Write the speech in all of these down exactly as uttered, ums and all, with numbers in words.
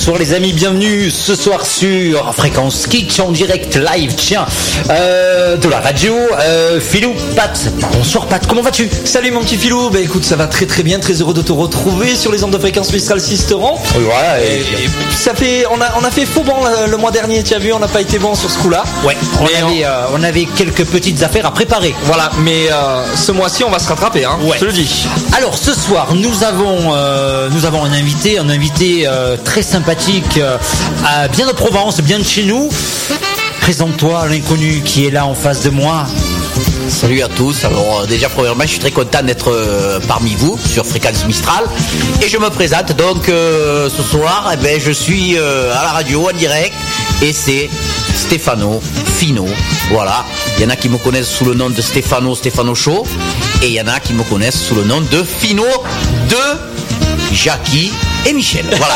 bonsoir les amis, bienvenue ce soir sur Fréquence Kitsch en direct live, tiens, euh, de la radio. Euh, Philou, Pat, bonsoir Pat, comment vas-tu? Salut mon petit Philou, bah écoute, ça va très très bien, très heureux de te retrouver sur les ondes de Fréquence Mistral Sisteron. Oui, voilà, et, et, et ça fait, on a, on a fait faux bon le, le mois dernier, tu as vu, on n'a pas été bon sur ce coup-là. Ouais, on avait, on... Euh, on avait quelques petites affaires à préparer. Voilà, mais euh, ce mois-ci on va se rattraper, hein, ouais. Je te le dis. Alors ce soir, nous avons, euh, nous avons un invité, un invité euh, très sympathique, euh, à bien de Provence, bien de chez nous. Présente-toi, l'inconnu qui est là en face de moi. Salut à tous. Alors euh, déjà premièrement, je suis très content d'être euh, parmi vous sur Fréquence Mistral et je me présente donc euh, ce soir. Eh ben, je suis euh, à la radio en direct et c'est Stéphano Fino. Voilà. Il y en a qui me connaissent sous le nom de Stéphano Stéphano Show et il y en a qui me connaissent sous le nom de Fino de Jackie et Michel. Voilà.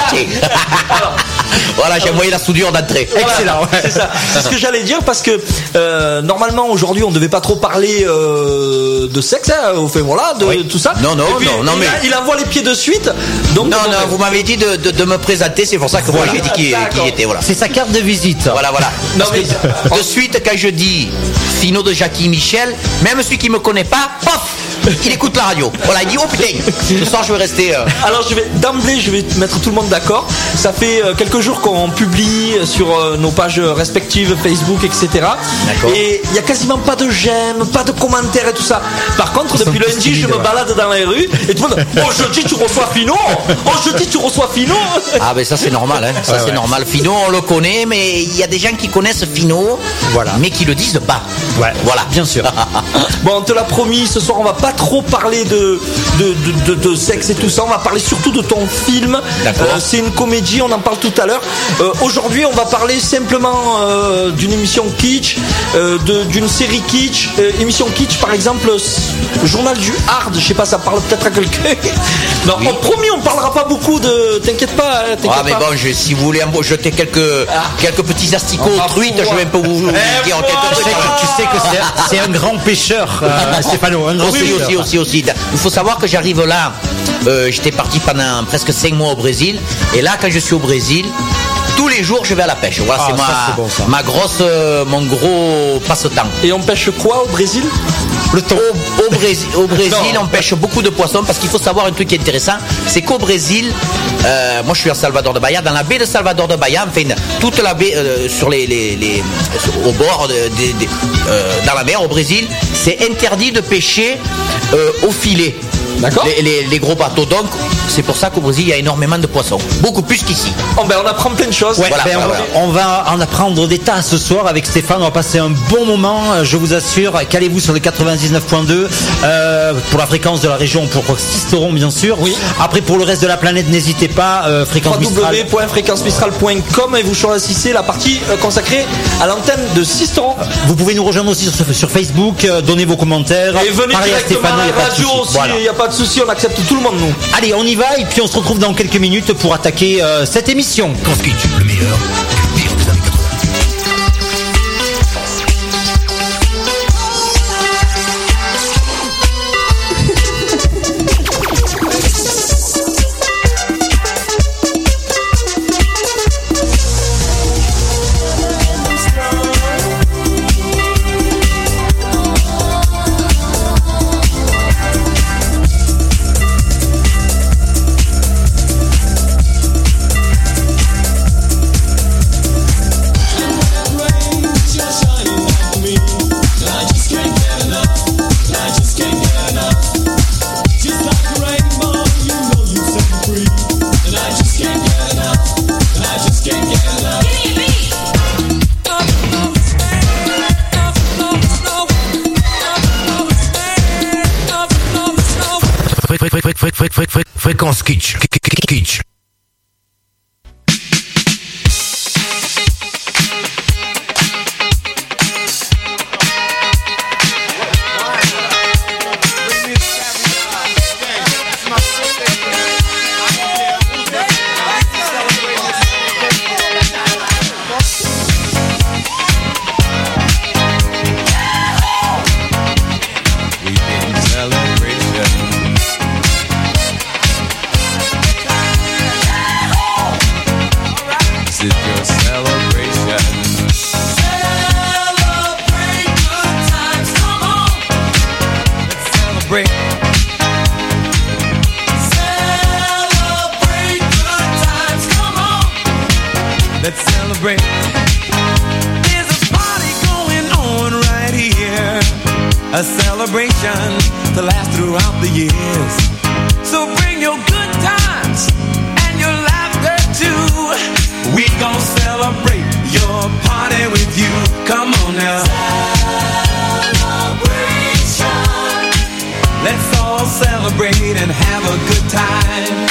Voilà, j'ai envoyé la soudure d'entrée. Voilà, excellent. Ouais. C'est ça. C'est ce que j'allais dire parce que euh, normalement aujourd'hui on ne devait pas trop parler euh, de sexe, hein, enfin voilà, de oui. tout ça. Non, non, puis, non, non, il, mais il envoie les pieds de suite. Donc non, non, vous m'avez dit de, de, de me présenter, c'est pour ça que voilà. Moi j'ai dit qui, qui j'étais. Voilà. C'est sa carte de visite. Voilà, voilà. Non, mais... De suite, quand je dis Fino de Jackie Michel, même celui qui me connaît pas, pof, il écoute la radio. Voilà, il dit oh putain, ce soir je vais rester. Euh... Alors je vais d'emblée, je vais mettre tout le monde d'accord. Ça fait euh, quelques jours qu'on publie sur euh, nos pages respectives, Facebook, et cetera. D'accord. Et il y a quasiment pas de j'aime, pas de commentaires et tout ça. Par contre, depuis lundi, je me balade dans les rues et tout le monde. Oh jeudi, tu reçois Fino. Oh jeudi, tu reçois Fino. Ah ben ça c'est normal, hein. Ça ouais, c'est ouais. normal. Fino, on le connaît, mais il y a des gens qui connaissent Fino, voilà, mais qui le disent pas. Ouais. Voilà, bien sûr. Bon, on te l'a promis, ce soir on va pas trop parler de de, de, de, de sexe et tout ça. On va parler surtout de ton film. D'accord. Euh, c'est une comédie, on en parle tout à l'heure. Euh, aujourd'hui, on va parler simplement euh, d'une émission kitsch, euh, de, d'une série kitsch. Euh, émission kitsch, par exemple, Journal du Hard. Je sais pas, ça parle peut-être à quelqu'un. Non, oui. On promis, on parlera pas beaucoup de. T'inquiète pas. Hein, t'inquiète ah mais pas. bon, je, si vous voulez jeter quelques ah. quelques petits asticots ah, truites, je vais un peu vous, vous eh dire en quelques trucs. Tu sais que c'est, c'est un grand pêcheur, euh, Stéphano. Un grand aussi, pêcheur. aussi, aussi, aussi. Il faut savoir que j'arrive là. Euh, j'étais parti pendant presque cinq mois au Brésil, et là, quand je suis au Brésil. Tous les jours, je vais à la pêche. Voilà, ah, c'est, ma, ça, c'est bon, ça. ma grosse, euh, mon gros passe-temps. Et on pêche quoi au Brésil? Le thon. Au, au Brésil, au Brésil on pêche beaucoup de poissons parce qu'il faut savoir un truc qui est intéressant, c'est qu'au Brésil, euh, moi je suis à Salvador de Bahia, dans la baie de Salvador de Bahia, enfin toute la baie, euh, sur les, les, les, au bord, de, de, de, euh, dans la mer au Brésil, c'est interdit de pêcher euh, au filet. D'accord. Les, les, les gros bateaux. Donc, c'est pour ça qu'au Brésil, il y a énormément de poissons. Beaucoup plus qu'ici. Oh, ben, on apprend plein de choses. Ouais, voilà, ben, voilà, on, voilà. on va en apprendre des tas ce soir avec Stéphane. On va passer un bon moment. Je vous assure. Calez-vous sur le quatre-vingt-dix-neuf point deux euh, pour la fréquence de la région, pour Sisteron, bien sûr. Oui. Après, pour le reste de la planète, n'hésitez pas. Euh, fréquence w w w point fréquence mistral point com et vous choisissez la partie euh, consacrée à l'antenne de Sisteron. Vous pouvez nous rejoindre aussi sur, sur Facebook. Euh, donnez vos commentaires. Et venez Parlez directement à, Stéphane, à la radio aussi. Il n'y a pas de souci. On accepte tout le monde, nous. Allez, on y va et puis on se retrouve dans quelques minutes pour attaquer euh, cette émission. Fréquence Kitsch, le meilleur, le pire des années quatre-vingts. Fréquence Kitsch, Kitsch. Celebration. a celebration to last throughout the years. So bring your good times and your laughter too. We gon' celebrate your party with you. Come on now. Celebration. Let's all celebrate and have a good time.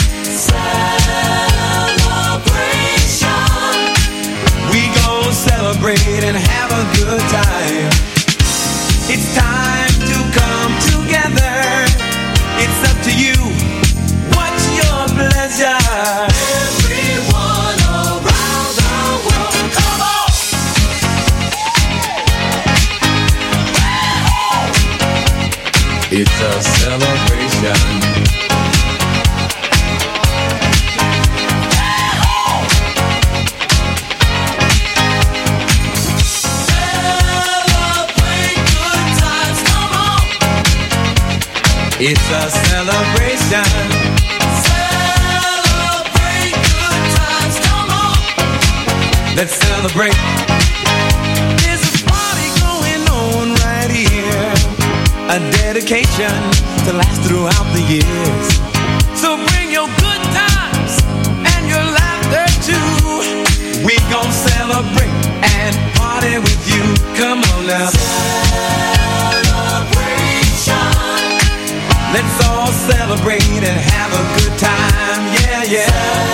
Celebration. We gon' celebrate and have a good time. It's time to come together. It's up to you. What's your pleasure? Everyone around the world, come on! It's a celebration. It's a celebration. Celebrate good times, come on. Let's celebrate. There's a party going on right here. A dedication to last throughout the years. So bring your good times and your laughter too. We gon' celebrate and party with you. Come on now. Let's all celebrate and have a good time, yeah, yeah.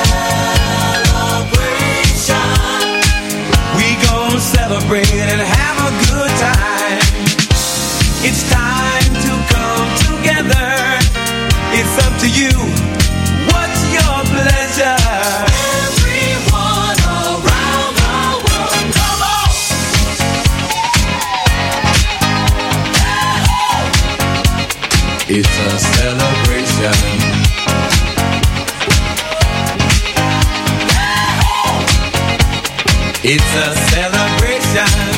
Celebration. We gon' celebrate and have a good time. It's time to come together. It's up to you. What's your pleasure? Everyone around the world, come on. It's a celebration. It's a celebration.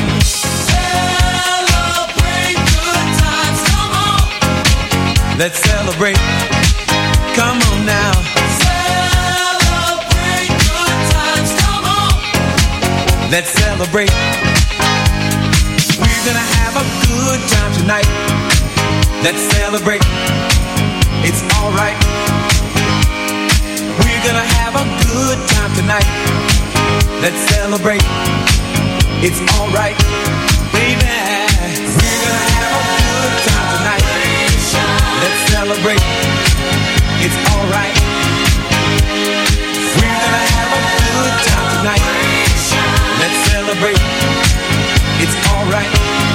Celebrate good times, come on. Let's celebrate. Come on now. Celebrate good times, come on. Let's celebrate. We're gonna have a good time tonight. Let's celebrate. It's alright. We're gonna have a good time tonight. Let's celebrate. It's alright, baby. We're gonna have a good time tonight. Let's celebrate. It's alright. We're gonna have a good time tonight. Let's celebrate. It's alright.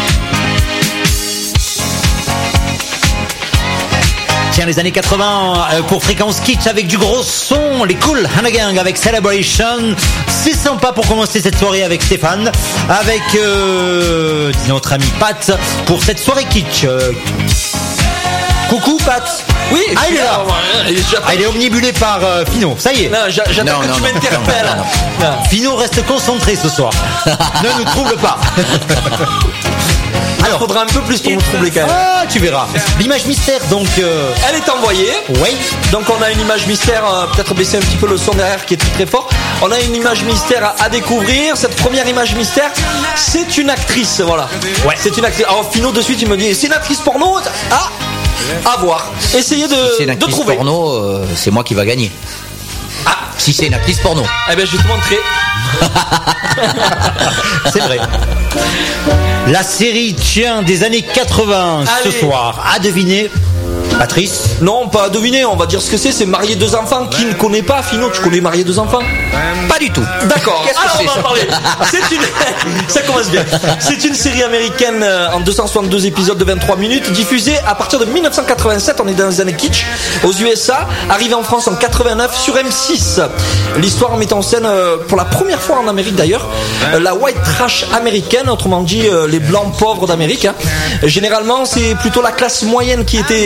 Tiens, les années quatre-vingts euh, pour Fréquence Kitsch avec du gros son, les Cool Hanagang avec Celebration. C'est sympa pour commencer cette soirée avec Stéphane, avec euh, notre ami Pat pour cette soirée kitsch. Euh, coucou Pat. Oui, ah, il est là. Ah, il est omnibulé par euh, Fino. Ça y est. Non, j'a- j'attends Non, que non, tu non, m'interpelles. non, non, Non. Fino reste concentré ce soir. Ne nous trouble pas. Alors, il faudra un peu plus pour nous troubler quand même. Ah, tu verras. L'image mystère, donc. Euh... Elle est envoyée. Oui. Donc on a une image mystère, euh, peut-être baisser un petit peu le son derrière qui est très très fort. On a une image mystère à, à découvrir. Cette première image mystère, c'est une actrice, voilà. Ouais. C'est une actrice. Alors Fino de suite il me dit, c'est une actrice porno. Ah, à voir. Essayez de, Si c'est une de actrice trouver. porno, euh, c'est moi qui va gagner. Ah, si c'est une actrice porno. Eh ben je vais te montrer. C'est vrai. La série tient des années quatre-vingts Allez. ce soir. À deviner, Patrice. Non, pas à deviner. On va dire ce que c'est. C'est Marié deux enfants. Qui ne connaît pas Fino? Tu connais Marié deux enfants? Pas du tout. D'accord. Qu'est-ce que Alors c'est, on va en ça parler. C'est une, ça commence bien. C'est une série américaine euh, en deux cent soixante-deux épisodes de vingt-trois minutes, diffusée à partir de mille neuf cent quatre-vingt-sept. On est dans les années kitsch aux U S A, arrivée en France en quatre-vingt-neuf sur M six. L'histoire met en scène euh, pour la première fois en Amérique d'ailleurs euh, la white trash américaine, autrement dit euh, les blancs pauvres d'Amérique. Hein. Généralement, c'est plutôt la classe moyenne qui était mise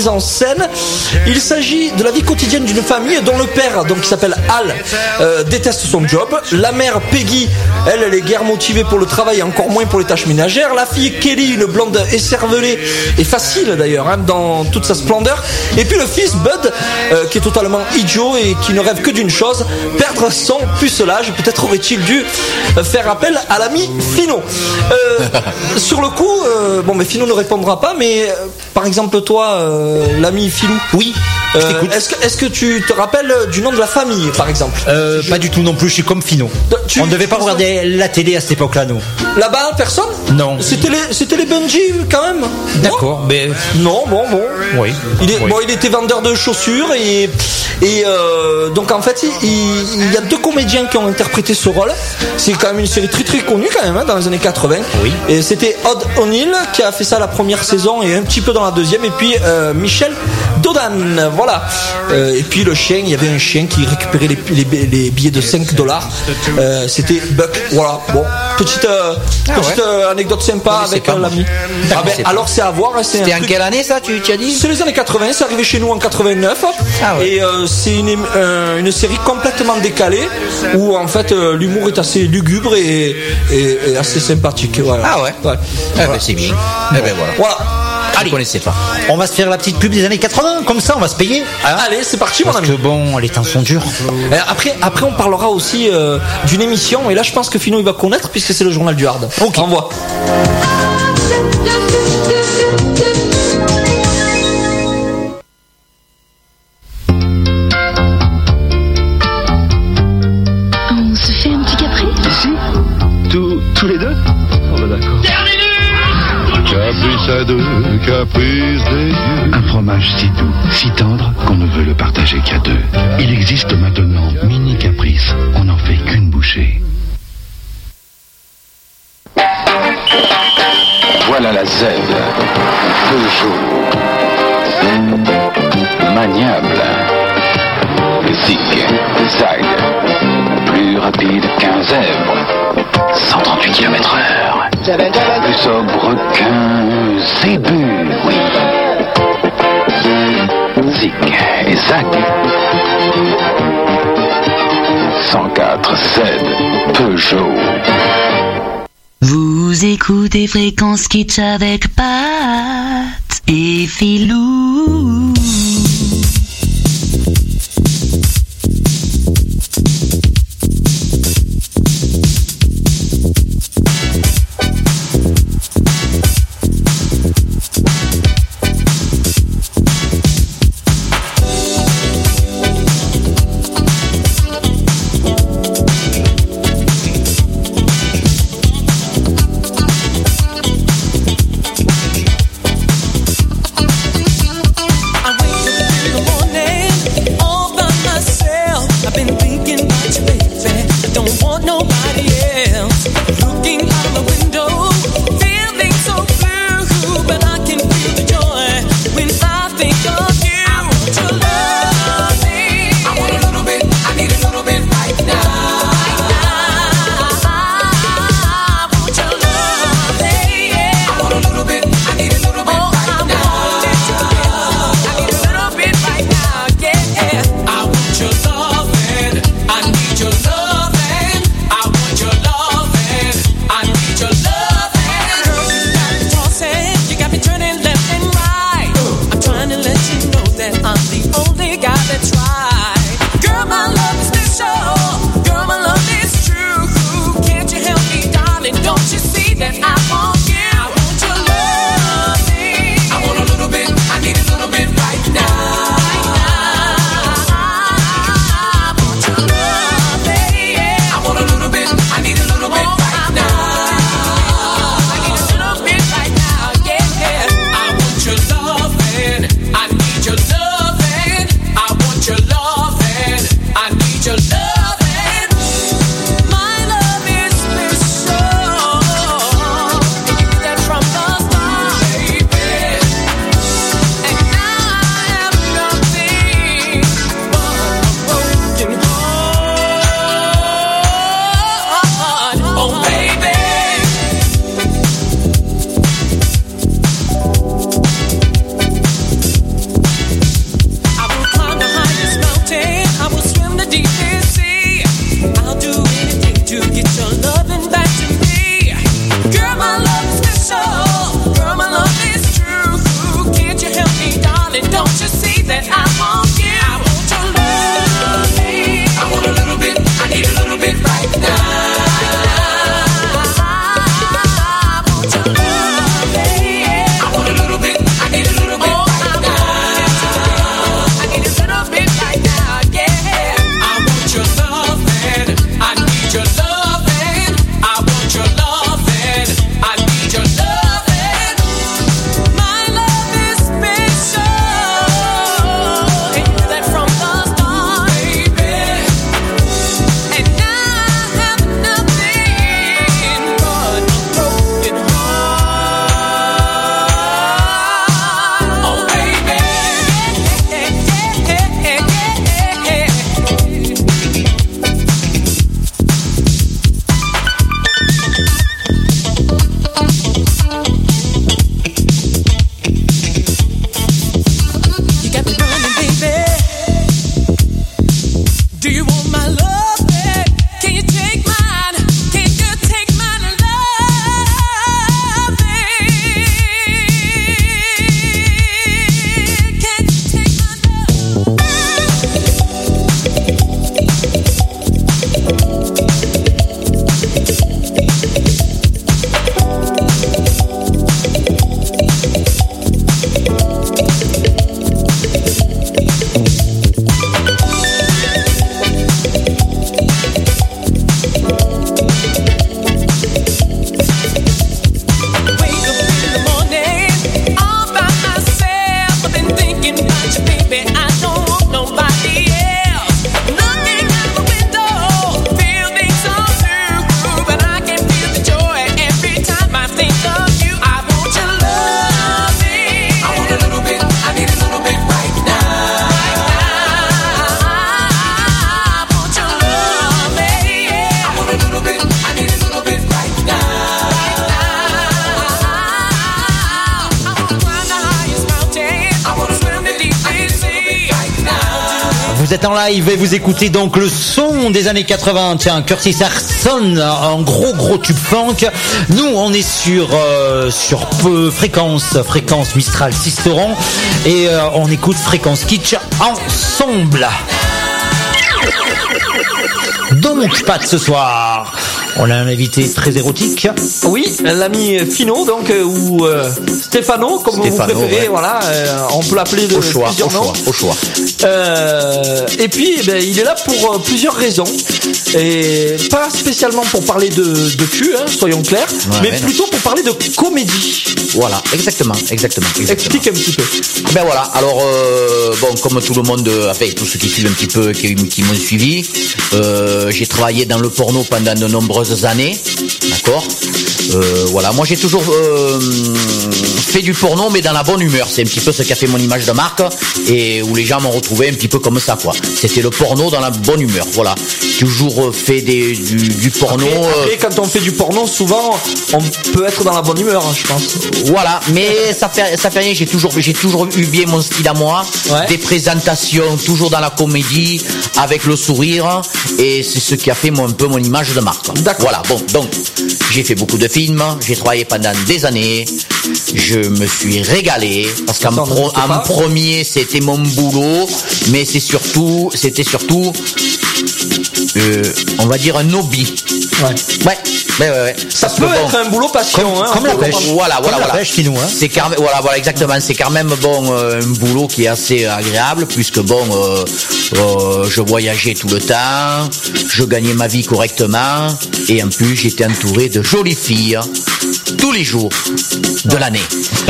mise en scène. Il s'agit de la vie quotidienne d'une famille dont le père, donc qui s'appelle Al, euh, déteste son job. La mère Peggy, elle, elle est guère motivée pour le travail et encore moins pour les tâches ménagères. La fille Kelly, une blonde écervelée et facile d'ailleurs, hein, dans toute sa splendeur. Et puis le fils Bud, euh, qui est totalement idiot et qui ne rêve que d'une chose, perdre son pucelage. Peut-être aurait-il dû euh, faire appel à l'ami Fino. Euh, sur le coup, euh, bon, mais Fino ne répondra pas, mais euh, par exemple toi, euh, l'ami Filou. Oui. Euh, est-ce que, est-ce que tu te rappelles du nom de la famille, par exemple? euh, je... Pas du tout non plus, je suis comme Fino. Tu, On ne devait pas regarder la télé à cette époque-là, nous. Là-bas, personne? Non. C'était les, c'était les Bungie, quand même. D'accord, non mais... Non, bon, bon. Oui. Il, est, oui. Bon, il était vendeur de chaussures et, et euh, donc en fait, il, il y a deux comédiens qui ont interprété ce rôle. C'est quand même une série très très connue, quand même, hein, dans les années quatre-vingts. Oui. Et c'était Odd O'Neill qui a fait ça la première saison et un petit peu dans la deuxième. Et puis euh, Michel Dodan, voilà. Euh, et puis le chien, il y avait un chien qui récupérait les, les, les billets de cinq dollars. Euh, c'était Buck, voilà. Bon, petite, euh, ah petite ouais. euh, anecdote sympa avec euh, l'ami. Ah ben, alors c'est à voir. Hein, c'était en truc... quelle année ça, tu, tu as dit? C'est les années quatre-vingts, c'est arrivé chez nous en quatre-vingt-neuf. Ah ouais. Et euh, c'est une, euh, une série complètement décalée où en fait euh, l'humour est assez lugubre et, et, et assez sympathique. Voilà. Ah ouais, ouais. Eh voilà. ben c'est bien. Eh ben voilà. Voilà. Allez, je connaissais pas. On va se faire la petite pub des années quatre-vingts, comme ça on va se payer. Hein. Allez, c'est parti, Parce mon ami. que bon, les temps sont durs. Après, après on parlera aussi euh, d'une émission, et là je pense que Fino il va connaître puisque c'est le journal du hard. Ok. On voit. On se fait un petit caprice? Ici? Tous, tous les deux? Oh bah d'accord. Caprice à deux, caprice des dieux. Un fromage si doux, si tendre qu'on ne veut le partager qu'à deux. Il existe maintenant Mini Caprice. On n'en fait qu'une bouchée. Voilà la Z. Peugeot. Maniable. Zig. Zag. Plus rapide qu'un zèbre. cent trente-huit kilomètres heure. Plus sobre qu'un zébu, oui. Zig et Zag. cent quatre Z. Peugeot. Vous écoutez Fréquence Kitsch avec Pat et Filou. I wait vous êtes en live et vous écoutez donc le son des années quatre-vingts. Tiens, Curtis Harrison, un gros gros tube funk. Nous, on est sur euh, sur peu, fréquence fréquence Mistral Sisteron et euh, on écoute Fréquence Kitsch ensemble. Donc, Pat, ce soir, on a un invité très érotique. Oui, l'ami Fino, donc, euh, ou euh, Stefano, comme Stéphano, vous préférez, ouais. voilà, euh, on peut l'appeler de Au choix, plusieurs au noms. choix, au choix. Euh, et puis, eh ben, il est là pour euh, plusieurs raisons. Et pas spécialement pour parler de, de cul, hein, soyons clairs, Ouais, mais ouais, plutôt pour parler de comédie. Voilà, exactement, exactement, exactement. Explique un petit peu. Ben voilà, alors euh, bon, comme tout le monde, euh, enfin tous ceux qui suivent un petit peu, qui, qui m'ont suivi, euh, j'ai travaillé dans le porno pendant de nombreuses années, d'accord. Euh, voilà, moi j'ai toujours euh, fait du porno, mais dans la bonne humeur. C'est un petit peu ce qui a fait mon image de marque et où les gens m'ont retrouvé un petit peu comme ça, quoi. C'était le porno dans la bonne humeur, voilà. Toujours fait des, du, du porno. Après, euh, après, quand on fait du porno, souvent, on peut être dans la bonne humeur, hein, je pense. Voilà, mais ça fait ça fait rien. J'ai toujours j'ai toujours eu bien mon style à moi, Ouais. des présentations toujours dans la comédie avec le sourire et c'est ce qui a fait mon, un peu mon image de marque. D'accord. Voilà. Bon, donc j'ai fait beaucoup de films, j'ai travaillé pendant des années, je me suis régalé parce qu'en Ça, on pro- n'en doute en pas. premier c'était mon boulot, mais c'est surtout c'était surtout euh, on va dire un hobby. Ouais. Ouais, ouais, ouais. ouais. Ça Parce peut que bon, être un boulot passion, Comme- hein, comme on la peut pêche. comprendre. voilà, voilà, Comme la voilà. pêche chez nous, hein. C'est quand même, voilà, voilà, exactement. C'est quand même bon euh, un boulot qui est assez agréable puisque bon, euh, euh, je voyageais tout le temps, je gagnais ma vie correctement et en plus j'étais entouré de jolies filles tous les jours de l'année.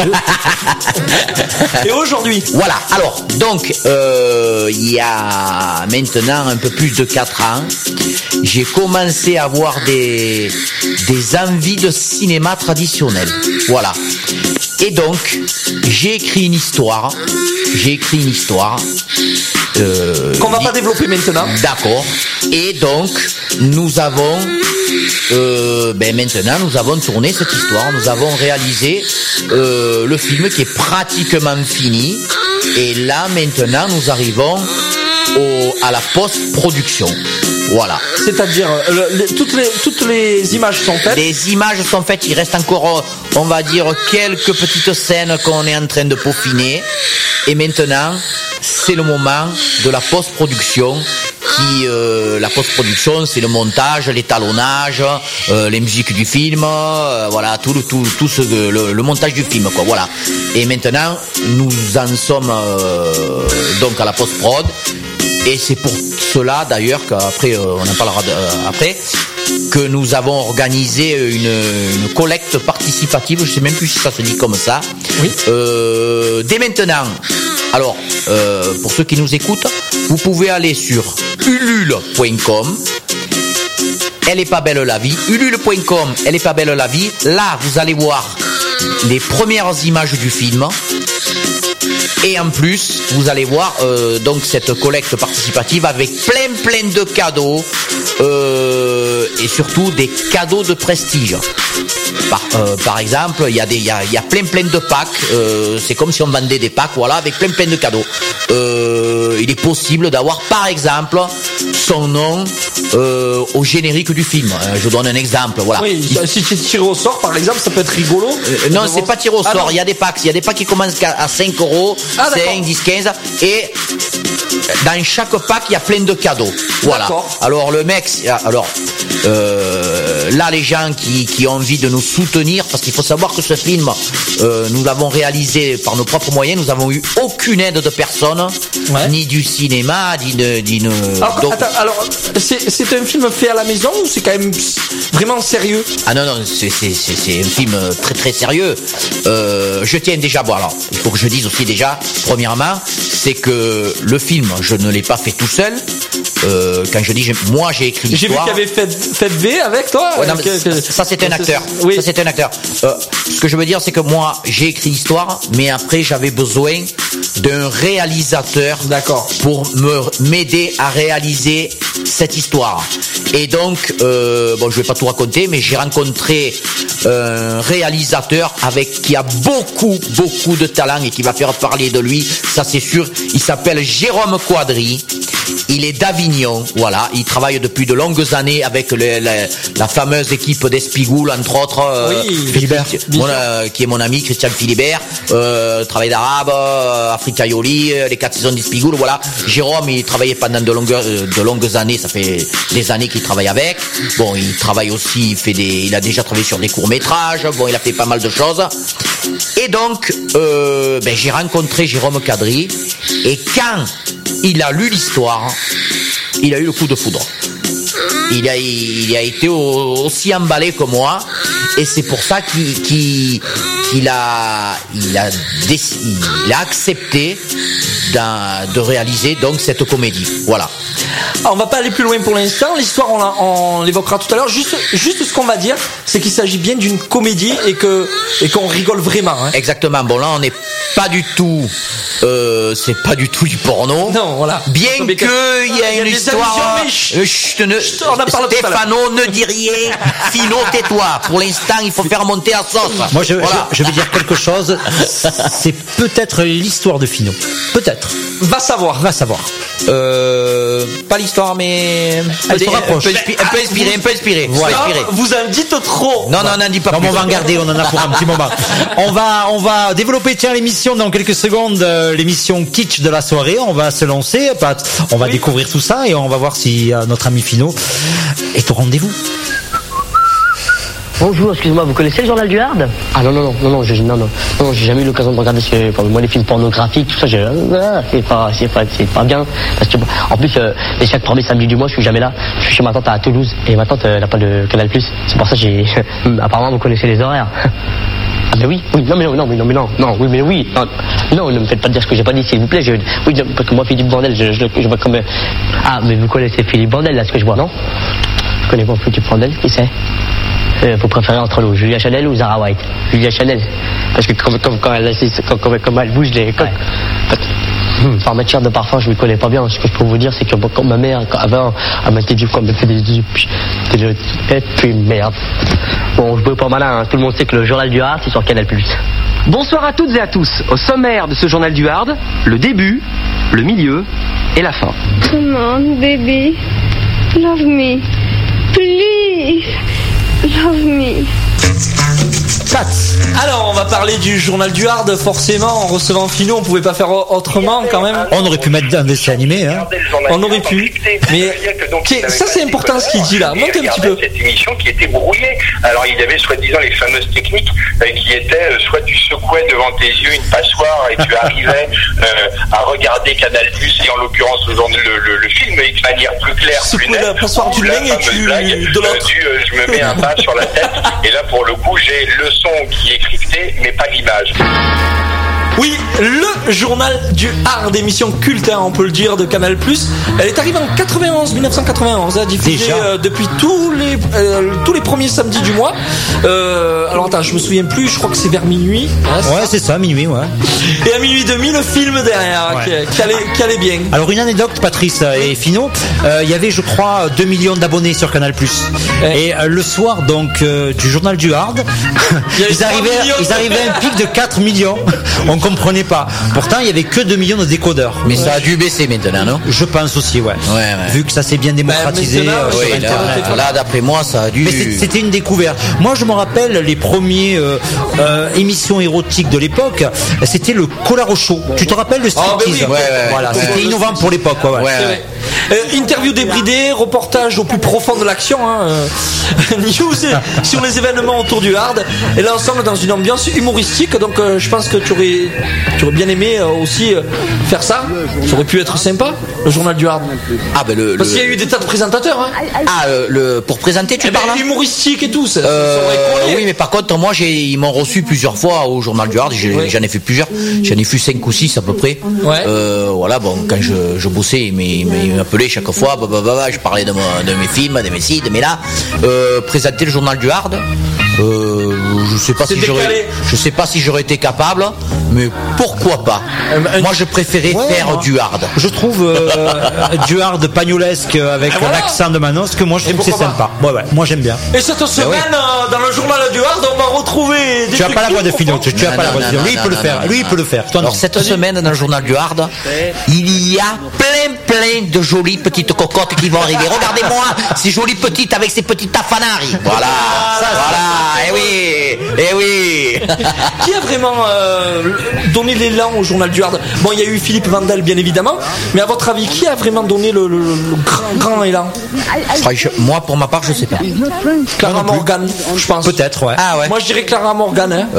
Et aujourd'hui, Voilà. Alors, donc, euh, il y a maintenant un peu plus de quatre ans, j'ai commencé à avoir des, des envies de cinéma traditionnel. Voilà. Et donc, j'ai écrit une histoire. J'ai écrit une histoire. Euh, qu'on va di- pas développer maintenant. D'accord. Et donc, nous avons, euh, ben maintenant, nous avons tourné cette histoire. Nous avons réalisé euh, le film qui est pratiquement fini. Et là, maintenant, nous arrivons au, à la post-production. Voilà. C'est-à-dire, euh, le- les- toutes, les, toutes les images sont faites. Les images sont faites, il reste encore, on va dire, quelques petites scènes qu'on est en train de peaufiner. Et maintenant, c'est le moment de la post-production. Qui, euh, la post-production, c'est le montage, l'étalonnage, euh, les musiques du film, euh, voilà, tout le tout, tout ce, le, le montage du film, quoi. Voilà. Et maintenant, nous en sommes euh, donc à la post-prod. Et c'est pour cela d'ailleurs qu'après, euh, on en parlera de- euh, après, que nous avons organisé une, une collecte participative, je sais même plus si ça se dit comme ça. Oui. Euh, dès maintenant. Alors, euh, pour ceux qui nous écoutent, vous pouvez aller sur ulule point com. Elle est pas belle la vie. ulule point com, elle est pas belle la vie. Là, vous allez voir les premières images du film. Et en plus, vous allez voir euh, donc cette collecte participative avec plein plein de cadeaux euh, et surtout des cadeaux de prestige. Par, euh, par exemple, il y a des, il y a, il y a plein plein de packs. Euh, c'est comme si on vendait des packs, voilà, avec plein plein de cadeaux. Euh, il est possible d'avoir, par exemple, son nom euh, au générique du film. Euh, je donne un exemple, voilà. Oui, Il- si tu tires au sort, par exemple, ça peut être rigolo. euh, non, c'est pas tiré au Ah, sort. non. Il y a des packs. Il y a des packs qui commencent qu'à- à cinq euros, Ah, d'accord. cinq, dix, quinze. Et dans chaque pack, il y a plein de cadeaux. Voilà. D'accord. Alors, le mec, alors, euh, là, les gens qui, qui ont envie de nous soutenir, parce qu'il faut savoir que ce film, euh, nous l'avons réalisé par nos propres moyens. Nous avons eu aucune aide de personne, Ouais. ni du cinéma, ni de, d'une. Alors, donc- attends, alors c'est c'est un film fait à la maison ou c'est quand même vraiment sérieux? Ah non, non, c'est, c'est, c'est, c'est un film très très sérieux. Euh, je tiens déjà, bon alors, il faut que je dise aussi déjà, premièrement, c'est que le film, je ne l'ai pas fait tout seul. Euh, quand je dis, j'ai- moi j'ai écrit J'ai vu l'histoire. qu'il y avait fait, fait V avec toi. Ouais, non, mais Que- que- ça, ça, c'est un acteur. Oui. Ça c'est un acteur. Euh, ce que je veux dire, c'est que moi j'ai écrit l'histoire, mais après j'avais besoin d'un réalisateur D'accord. pour me m'aider à réaliser cette histoire. Et donc, euh, bon, je vais pas tout raconter, mais j'ai rencontré un réalisateur avec qui a beaucoup, beaucoup de talent et qui va faire parler de lui. Ça c'est sûr. Il s'appelle Jérôme Quadri. Il est d'Avignon, voilà. Il travaille depuis de longues années avec le, la, la fameuse équipe d'Espigoul, entre autres. Euh, Oui, Philibert. mon, euh, qui est mon ami Christian Philibert, euh, travail d'arabe, euh, Africa Yoli, euh, les quatre saisons d'Espigoul, voilà. Jérôme, il travaillait pendant de longues, euh, de longues années, ça fait des années qu'il travaille avec. Bon, il travaille aussi, il fait des, il a déjà travaillé sur des courts-métrages, bon, il a fait pas mal de choses. Et donc, euh, ben, j'ai rencontré Jérôme Cadry, et quand il a lu l'histoire, il a eu le coup de foudre. Il a, il a été au, aussi emballé que moi, et c'est pour ça qu'il, qu'il, qu'il a, il a, déc, il a accepté de réaliser donc cette comédie. Voilà. Alors, on va pas aller plus loin pour l'instant. L'histoire, on, la, on l'évoquera tout à l'heure. Juste, juste ce qu'on va dire, c'est qu'il s'agit bien d'une comédie et que et qu'on rigole vraiment. Hein. Exactement. Bon là, on n'est pas du tout. Euh, c'est pas du tout du porno. Non, voilà. Bien qu'il que y a une histoire. Allusions, chut, ne, chut, on en parle Stéphano, ne dis rien. Fino, tais-toi. Pour l'instant, il faut faire monter la sauce. Moi, je, voilà. je, je vais dire quelque chose. C'est peut-être l'histoire de Fino. Peut-être. Va savoir. Va savoir. Euh, pas l'histoire, mais elle se rapproche. Un peu, inspi- un peu inspiré, un peu inspiré. Voilà. Vous en dites trop. Non, non, on n'en dit pas non, plus. On va en garder, on en a pour un petit moment. On va, on va développer, tiens, l'émission dans quelques secondes, euh, l'émission kitsch de la soirée. On va se lancer, Pat. On va oui. découvrir tout ça et on va voir si euh, notre ami Fino est au rendez-vous. Bonjour, excusez-moi, vous connaissez le journal du Hard? Ah non, non, non, non, non, j'ai, non, non, non, j'ai jamais eu l'occasion de regarder ce, enfin, moi, les films pornographiques, tout ça, j'ai, ah, c'est pas, c'est pas, c'est pas bien. Parce que, en plus, euh, les chaque premier samedi du mois, je suis jamais là. Je suis chez ma tante à Toulouse, et ma tante, elle n'a pas de Canal+. C'est pour ça que j'ai, apparemment, vous connaissez les horaires. Ah mais oui, oui, non mais non, non, mais non, mais non, non, oui, mais oui, non, non, ne me faites pas dire ce que j'ai pas dit, s'il vous plaît. Je, oui, parce que moi, Philippe Bandel, je, je, je vois comme, ah, mais vous connaissez Philippe Bandel, là, ce que je vois, non? Je connais pas Philippe Bandel, qui c'est? Euh, vous préférez entre nous, Julia Chanel ou Zara White? Julia Chanel, parce que comme, comme quand elle comme, comme, comme elle bouge les coques. Ouais. Enfin, en matière de parfum, je ne me connais pas bien. Ce que je peux vous dire, c'est que quand ma mère, quand, avant, elle m'a dit quand elle me fait des et puis merde. Bon, je veux pas malin, hein. Tout le monde sait que le journal du Hard, c'est sur Canal+. Bonsoir à toutes et à tous. Au sommaire de ce journal du Hard, le début, le milieu et la fin. Come on, baby. Love me. Please. Love me. Pat. Alors, on va parler du journal du Hard, forcément. En recevant Fino, on pouvait pas faire autrement quand même. On aurait pu mettre un dessin animé, hein. On aurait pu. Mais ça, c'est important ce qu'il dit là. Monte un petit peu. Cette émission qui était brouillée. Alors, il y avait soi-disant les fameuses techniques euh, qui étaient euh, soit tu secouais devant tes yeux une passoire et tu arrivais euh, à regarder Canal+, et en l'occurrence le, le, le film de manière plus claire, plus nette. La passoire du lait et tu blague, de l'autre. Euh, euh, je me mets un pas sur la tête et là pour le coup j'ai le son qui est crypté mais pas l'image. Oui, le journal du Hard, émission culte, hein, on peut le dire, de Canal+. Elle est arrivée en quatre-vingt-onze, mille neuf cent quatre-vingt-onze, hein, diffusée euh, depuis tous les euh, tous les premiers samedis du mois. Euh, alors attends, je me souviens plus, je crois que c'est vers minuit. Hein, c'est ouais, ça c'est ça, minuit, ouais. Et à minuit et demi, le film derrière, ouais. qui, qui, allait, qui allait bien. Alors une anecdote, Patrice et Fino, il euh, y avait, je crois, deux millions d'abonnés sur Canal+. Ouais. Et euh, le soir, donc, euh, du journal du Hard, ils arrivaient, ils arrivaient à un pic de quatre millions. On comprenait pas. Pourtant, il y avait que deux millions de décodeurs. Mais ouais. Ça a dû baisser maintenant, non? Je pense aussi, ouais. ouais, ouais. Vu que ça s'est bien démocratisé. Bah, euh, ouais, là, là, d'après moi, ça a dû. Mais c'était une découverte. Moi, je me rappelle les premiers euh, euh, émissions érotiques de l'époque. C'était le Colaro Show. Tu te rappelles le striptease? Oh, bah oui, ouais, ouais, Voilà, ouais, c'était ouais, innovant pour l'époque. Ouais, ouais. Ouais, euh, interview débridée, reportage au plus profond de l'action, hein, euh, news sur les événements autour du Hard. Et là, ensemble dans une ambiance humoristique. Donc, euh, je pense que tu aurais, tu aurais bien aimé euh, aussi euh, faire ça. Ça aurait pu être sympa, le journal du Hard. Ah ben le. Parce le... qu'il y a eu des tas de présentateurs. Hein. Ah euh, le pour présenter, tu eh parles ben, humoristique et tout. Ça, euh, ça oui, mais par contre, moi, j'ai, ils m'ont reçu plusieurs fois au journal du Hard. J'ai, ouais. J'en ai fait plusieurs. J'en ai fait cinq ou six à peu près. Ouais. Euh, voilà, bon, quand je, je bossais, ils m'appelaient chaque fois. Bah, bah, bah, bah, je parlais de, mon, de mes films, de mes sites, mais là, euh, présenter le journal du Hard. Euh, je sais pas C'est si décalé. j'aurais, je sais pas si j'aurais été capable. Mais pourquoi pas? Moi, je préférais Ouais, faire moi. du hard. Je trouve euh, du hard pagnolesque avec Ah, voilà. l'accent de Manos que moi je Et trouve que c'est pourquoi sympa. Ouais, ouais, moi j'aime bien. Et cette semaine, oui. euh, dans le journal du Hard, on va retrouver des Tu as trucs pas la voix de tout Philo, profonds. tu, tu as Non, pas la non, voix de non, Philo. non, Lui il non, peut le non, faire, non, lui il non. peut le faire. Toi non. Alors cette semaine dans le journal du Hard, il y a plein plein de jolies petites cocottes qui vont arriver. Regardez-moi, ces jolies petites avec ces petites tafanari. Voilà, voilà, eh oui, eh oui. Qui a vraiment euh, donné l'élan au journal du Hard? Bon, il y a eu Philippe Vandel, bien évidemment, mais à votre avis, qui a vraiment donné le, le- le grand, grand élan? Franchement, moi pour ma part, je sais pas. Clara Morgan, je pense. Peut-être, ouais. Ah ouais. Moi, je dirais Clara Morgan. Hein.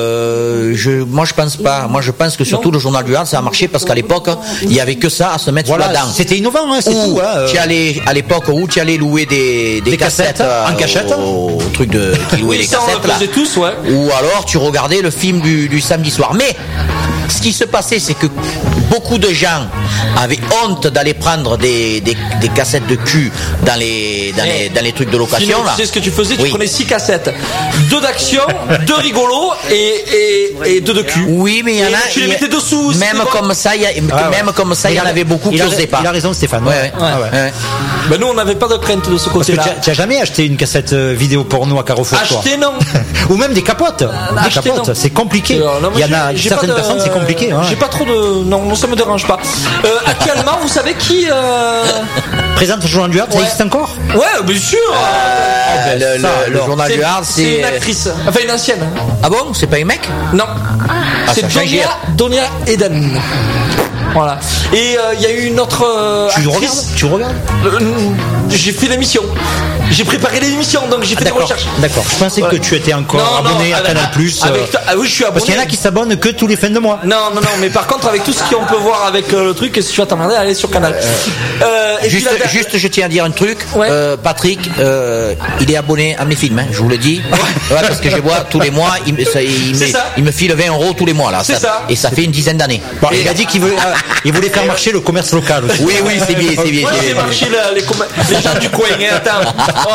Euh, je, moi je pense pas. Moi je pense que surtout le journal du Hard ça a marché parce qu'à l'époque il y avait que ça à se mettre Voilà, sous la dent. c'était innovant, hein, c'est Ou tout. Hein, euh. tu allais à l'époque où tu allais louer des, des, Des cassettes, euh, en cachette. au, au truc de qui louait Oui, les ça, on cassettes le là. faisait tous, ouais. Ou alors tu regardais le film du, du samedi soir. Mais ce qui se passait c'est que beaucoup de gens avaient honte d'aller prendre des, des, des cassettes de cul dans les dans les dans les trucs de location Sinon, là. tu sais ce que tu faisais? Tu Oui. prenais six cassettes, deux d'action, deux rigolos et, et, et deux de cul. Oui, mais il y en Et a. tu les il y a- mettais dessous. Même c'était bon. comme ça, il y a, Ah, même ouais. comme ça, il y en a- avait beaucoup qui il a- n'osaient pas. Il a raison, Stéphane. Ouais, Ouais, ouais. Ah ouais. Ouais. Ben nous, on n'avait pas de crainte de ce Parce que côté-là. tu as- tu as jamais acheté une cassette euh, vidéo porno à Carrefour, toi? Acheter, non. Ou même des capotes. Des Acheter, capotes, non. c'est compliqué. Alors, non, moi, Il y en a j'ai- j'ai certaines pas de- personnes, c'est compliqué. hein. J'ai pas trop de. Non, moi, ça me dérange pas. Euh, actuellement, vous savez qui. Euh... Présente le journal du Hard, ça Ouais. existe encore? Ouais, bien sûr. Euh, le, le- ça, le alors. journal du Hard, C'est c'est. une actrice. Enfin, une ancienne. Ah bon, c'est pas un mec? Non. Ah, c'est ça change. Donia, Donia Eden. Voilà. Et euh, il y a eu une autre euh, Tu le actrice. regardes Tu regardes Euh, j'ai fait l'émission. J'ai préparé l'émission, donc j'ai fait des D'accord, recherches. d'accord. Je pensais Ouais. que tu étais encore Non, non, abonné à avec- Canal Plus. avec ta- ah oui, je suis abonné. Parce qu'il y en a qui s'abonnent que tous les fins de mois. Non, non, non, mais par contre, avec tout ce qu'on peut voir avec euh, le truc, si tu vas t'emmerder, allez sur Canal. Euh, et Juste, puis la- juste, je tiens à dire un truc. Ouais. Euh, Patrick, euh, il est abonné à mes films, hein, je vous le dis. Ouais, parce que je vois tous les mois, il, me- ça- il, C'est me, ça. il me file vingt euros tous les mois là. C'est ça. Et ça fait une dizaine d'années. Bon, il a dit qu'il voulait, euh, il voulait faire marcher le commerce local aussi. Oui, oui, c'est bien, c'est bien. Ouais, c'est j'ai bien. marché la- les, com- les gens du coin, hein, attends.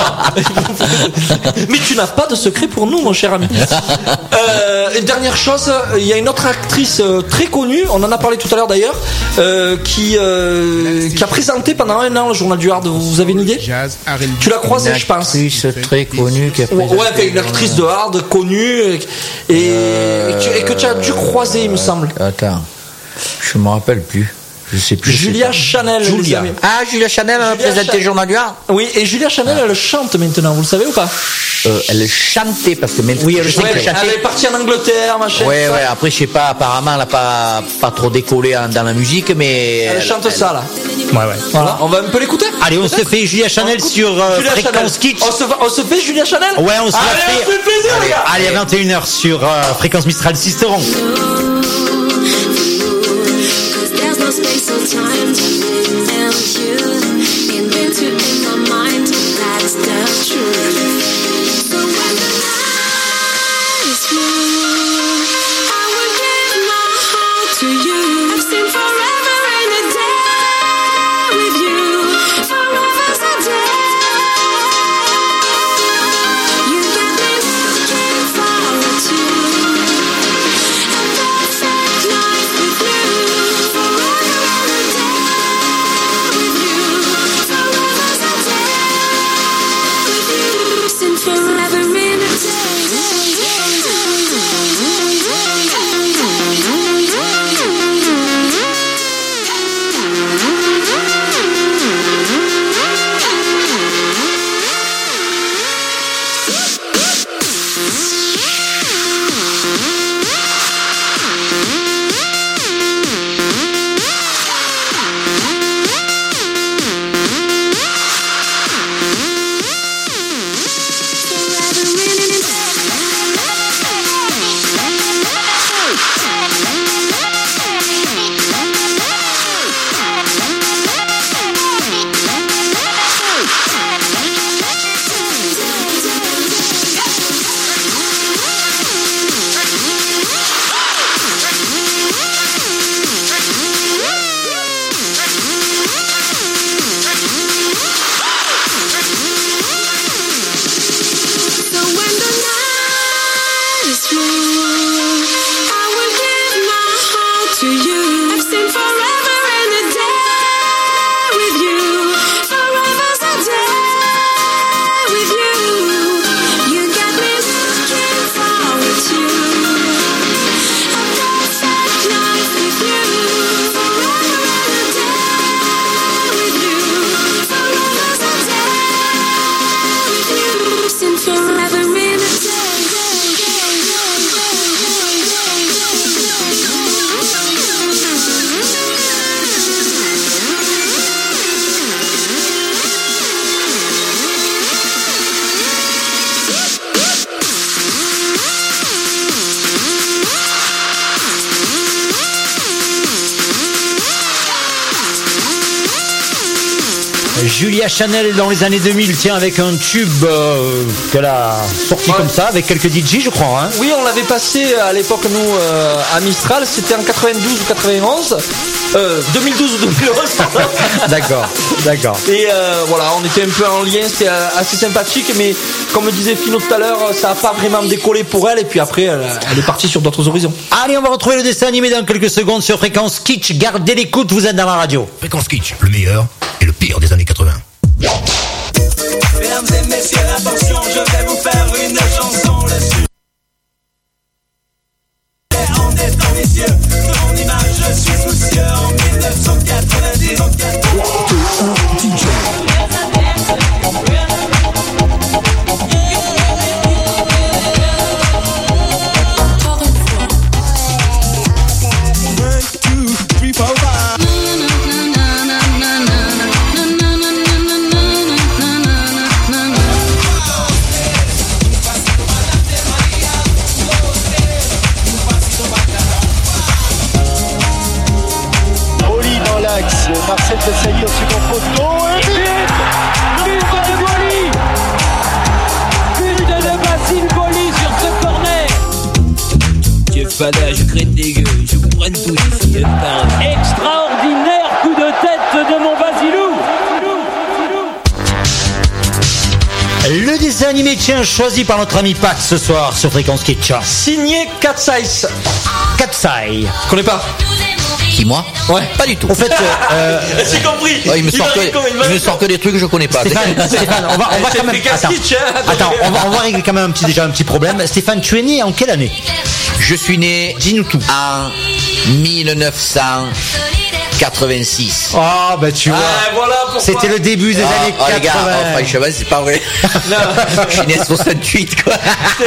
Oh. Mais tu n'as pas de secret pour nous, mon cher ami. Euh, une dernière chose, il y a une autre actrice euh, très connue, on en a parlé tout à l'heure d'ailleurs, euh, qui, euh, qui a présenté pendant un an le journal du Hard. Vous avez une idée? Tu l'as croisée, je pense. Une actrice très connue qui a Ouais, présenté- enfin, une actrice de Hard connue et, et- et que tu- et que tu as dû croiser, il me semble. Attends, je me rappelle plus. Je sais plus. Julia Chanel. les Julia. amis. Ah, Julia Chanel a Julia présenté Cha- le journal du Hard. Oui, et Julia Chanel, elle chante maintenant, vous le savez ou pas? Euh, elle chantait parce que même Oui, elle je sais Ouais, qu'elle elle chantait. est partie en Angleterre, machin. Ouais, tout ça. ouais, après, je sais pas, apparemment, elle a pas, pas trop décollé en- dans la musique, mais. Elle chante ça, là. Ouais, ouais. Voilà, on va un peu l'écouter. Allez, on se fait Julia Chanel écoute sur euh, Julia Fréquence Chanel. Kitsch. On se, va- on se fait Julia Chanel? Ouais, on se la Allez, fait. on se fait plaisir, les gars. Allez, à vingt et une heures sur euh, Fréquence Mistral Sisteron. There's no space or time to live and you invented in my mind. That's the truth. So when the night is through, I will give my heart to you. I've seen forever in a day with you. Forever's a day. You got me looking forward to a perfect life with you. Forever and a day with you. Forever's a day with you. Julia Chanel dans les années deux mille, tiens, avec un tube euh, qu'elle a sorti ouais. comme ça, avec quelques D J, je crois. Hein. Oui, on l'avait passé à l'époque, nous, euh, à Mistral, c'était en quatre-vingt-douze ou quatre-vingt-onze. Euh, deux mille douze ou deux mille onze. D'accord, d'accord. Et euh, voilà, on était un peu en lien, c'était assez sympathique, mais comme me disait Fino tout à l'heure, ça n'a pas vraiment décollé pour elle, et puis après, elle, elle est partie sur d'autres horizons. Allez, on va retrouver le dessin animé dans quelques secondes sur Fréquence Kitsch. Gardez l'écoute, vous êtes dans la radio. Fréquence Kitsch, le meilleur et le pire des années quatre-vingts. Mesdames et messieurs, attention, je vais vous faire une chanson dessus. En étant ambitieux, de mon image, je suis soucieux. En dix-neuf cent quatre-vingt-dix, Marcel Desailly au second poteau et but but de Boily, but de Basile Boily sur ce corner. Dieu fada, je crée des gueux, je vous prenne tous ici. Extraordinaire coup de tête de mon Basilou. Le dessin animé, tiens, choisi par notre ami Pat ce soir sur Fréquence Kitsch. Signé Katsai. Katsai. Je connais pas. Qui, moi? Ouais. Pas du tout. En fait, euh, j'ai compris. Ouais, il me sort que, il me sort que des trucs que je connais pas. Stéphane, Stéphane, on va, on va quand même. Attends, attends, on va, on va régler quand même un petit, déjà un petit problème. Stéphane, tu es né en quelle année? Je suis né, dis-nous tout, en mille neuf cent quatre-vingt-six. Ah, bah tu vois. Ah, voilà c'était le début des ah, années oh, quatre-vingts. Les gars, oh, franchement, c'est pas vrai. Non. Je suis né en soixante-huit, quoi.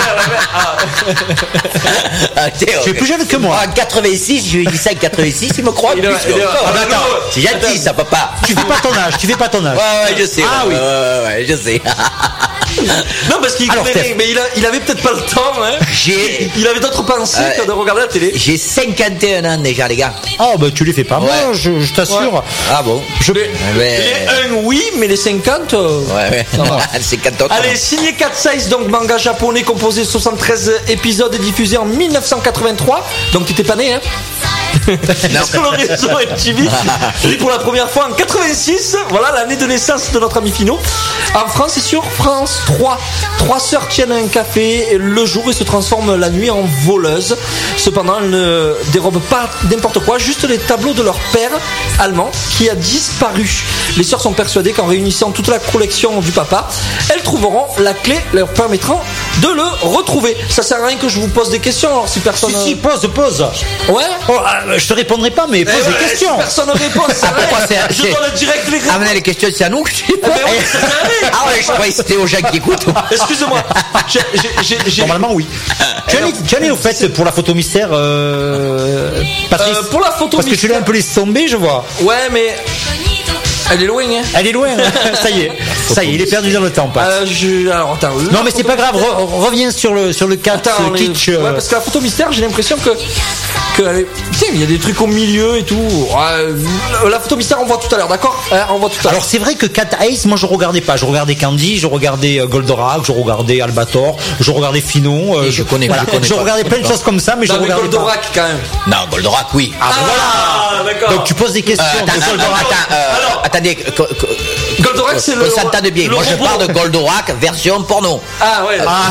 Ah, tu es plus jeune que moi. En quatre-vingt-six, je lui ai dit ça en quatre-vingt-six, il me croit il plus. A, il a, oh, ah, attends, c'est gentil, ça, papa. Tu fais pas ton âge, tu fais pas ton âge. Ouais, ouais, je sais. Ah ouais, oui. Ouais, ouais, ouais, je sais. Non, parce qu'il connaît, mais il, a, il avait peut-être pas le temps, hein. J'ai... Il avait d'autres pensées euh, que de regarder la télé. J'ai cinquante et un ans déjà, les gars. Oh, bah tu les fais pas ouais. moi, je, je t'assure. Ouais. Ah bon je... les, mais... les un, oui, mais les cinquante. Euh... Ouais, ouais. Les cinquante autres. Allez, signé Katsai, donc manga japonais composé de soixante-treize épisodes et diffusé en mille neuf cent quatre-vingt-trois. Donc t'étais pas né, hein. Sur l'horizon M T V. Et pour la première fois en quatre-vingt-six, voilà l'année de naissance de notre ami Fino. En France et sur France trois. Trois sœurs tiennent un café le jour et se transforment la nuit en voleuses. Cependant, elles ne dérobent pas n'importe quoi, juste les tableaux de leur père allemand qui a disparu. Les sœurs sont persuadées qu'en réunissant toute la collection du papa, elles trouveront la clé leur permettant de le retrouver. Ça sert à rien que je vous pose des questions, alors si personne... Si, si, pose, pose. Ouais. Oh, euh, je te répondrai pas, mais pose eh des ouais, questions. Si personne ne répond, ça ah, pourquoi c'est, je donne direct les réponses. Ah, mais les questions, c'est à nous. Eh ben ouais, ah ouais, je croyais que c'était aux gens qui écoutent. Excuse-moi. J'ai, j'ai, j'ai... Normalement, oui. Tu as, tu as mis au fait pour la photo mystère, euh, Patrice, euh, pour la photo parce mystère. que tu l'as un peu laissé tomber, je vois. Ouais, mais elle est loin, hein. Elle est loin. Ça y est, ça y est, il est perdu dans le temps, Pat. Euh, je... Alors attends. Non, mais c'est pas grave. Re- reviens sur le sur le cas kitsch. Ouais, parce que la photo mystère, j'ai l'impression que que tiens, il y a des trucs au milieu et tout. Ouais, la photo mystère, on voit tout à l'heure, d'accord? hein, On voit tout à l'heure. Alors c'est vrai que Cat Eyes, moi je regardais pas. Je regardais Candy, je regardais Goldorak, je regardais Albator, je regardais Finon. Euh, je connais. Voilà. Je, connais je pas. regardais plein de choses comme ça, mais non, je mais regardais Goldorak pas. quand même. Non, Goldorak, oui. Ah, ah voilà. D'accord. Donc tu poses des questions. Euh, attends, de Goldorak. attends, euh, Alors, attendez. Goldorak, c'est le. On s'entende bien. Moi, je parle de Goldorak version porno. Ah ouais. Ah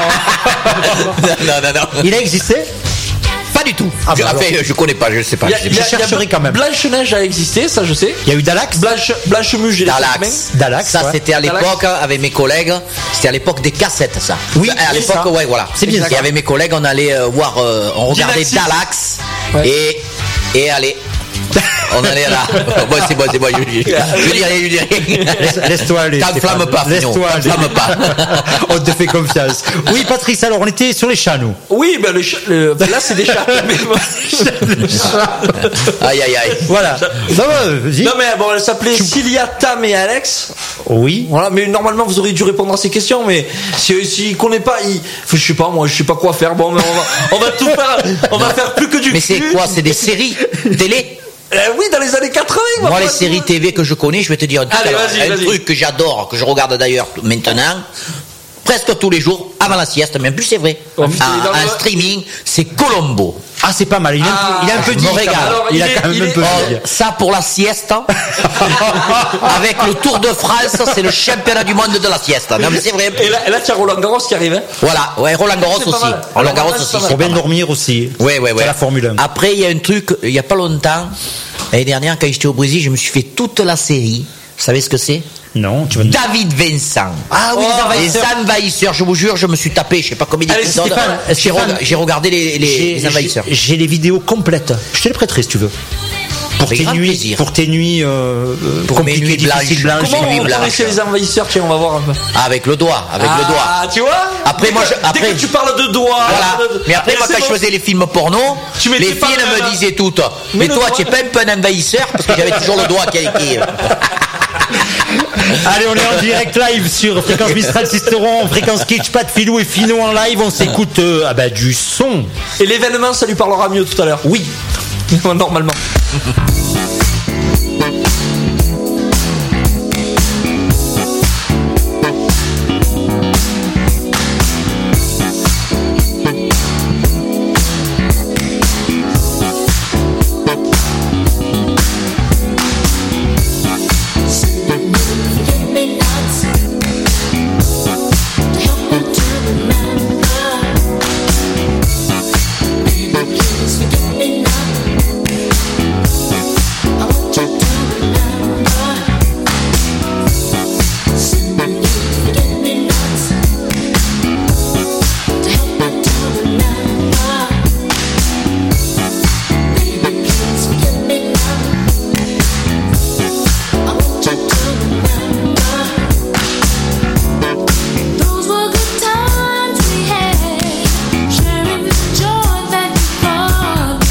non. non, non, non. Il a existé? Pas du tout. Ah, je, bah, fait, je connais pas, je sais pas. Y a, je, y a, je chercherai quand même. Blanche-Neige a existé, ça je sais. Il y a eu Dalax. Blanche, Blanche-Muche, j'ai Dalax. Dalax. Ça, ouais. c'était à l'époque, Dalax. avec mes collègues, c'était à l'époque des cassettes, ça. Oui, à l'époque, ça. ouais, voilà. C'est bien Et ça. avec mes collègues, on allait euh, voir, euh, on regardait Dinaxis. Dalax. Ouais. Et, et allez. On allait là. Bon, c'est bon, c'est bon. Je, je, je dis rien, je dis rien. Laisse, laisse-toi aller. T'enflamme pas, Fino. Laisse-toi aller. T'enflamme pas. On te fait confiance. Oui, Patrice, alors on était sur les chats, nous. Oui, ben le, ch- le là c'est des chats. Aïe, aïe, aïe. Voilà. Non, vas-y. Non mais bon, elle s'appelait Cilia, Tam et Alex. Oui. Voilà, mais normalement vous auriez dû répondre à ces questions, mais si s'il connaît pas, il, je sais pas moi, je sais pas quoi faire. Bon, mais on va, on va tout faire, on va faire plus que du. Mais c'est cul. quoi? C'est des séries télé? Euh, oui, dans les années quatre-vingts, moi, Moi, les pas séries tout. T V que je connais, je vais te dire un truc, Allez, alors, vas-y, un vas-y. truc que j'adore, que je regarde d'ailleurs maintenant, presque tous les jours, avant la sieste, mais en plus c'est vrai. Oh, putain, il est en, dans en le- streaming, c'est Colombo. Ah, c'est pas mal. Il a, un peu- Ah, il a un peu je dit. me quand même. régale. Alors, il, il a est- quand même il un est- peu Oh, dit. ça pour la sieste, avec le Tour de France, c'est le championnat du monde de la sieste. Non mais c'est vrai. Et là, et là, tu as Roland Garros qui arrive. Hein. Voilà, ouais, Roland Garros C'est pas aussi. mal. Roland Garros C'est aussi. pas mal. c'est Pour bien pas mal. dormir aussi. Ouais, ouais, ouais. C'est la Formule un. Après, il y a un truc, il y a pas longtemps, l'année dernière, quand j'étais au Brésil, je me suis fait toute la série. Vous savez ce que c'est? Non, tu vas. David Vincent. Ah oui, les Les envahisseurs. envahisseurs, je vous jure, je me suis tapé, je sais pas combien Allez, d'épisodes. Stéphane, J'ai Stéphane. rega- j'ai regardé les, les, J'ai- les envahisseurs. j'ai- J'ai les vidéos complètes. Je te les prêterai si tu veux. Pour Avec tes grand nuits, plaisir. pour tes nuits euh, euh, Pour mes compliquées, nuits blanches. difficiles, blanches. Comment Comment nuit on blanche. connaissait les envahisseurs? Tiens, on va voir un peu. Ah, avec le doigt, avec ah, le doigt. tu vois. Après, Dès moi, que- je- dès après- que tu parles de doigts. Voilà. de- Mais après, moi, c'est quand bon. je faisais les films porno, Tu mettais les pas filles le- me disaient toutes. Mais Mais le toi, doigt- tu es pas un peu un envahisseur parce que j'avais toujours le doigt qui qui- Allez, on est en direct live sur Fréquence Mistral Sisteron, Fréquence Kitsch, Pat Filou et Fino en live. On s'écoute euh, ah bah, du son. Et l'événement, ça lui parlera mieux tout à l'heure. Oui. Normalement. Those were good times we had, sharing the joy that we brought.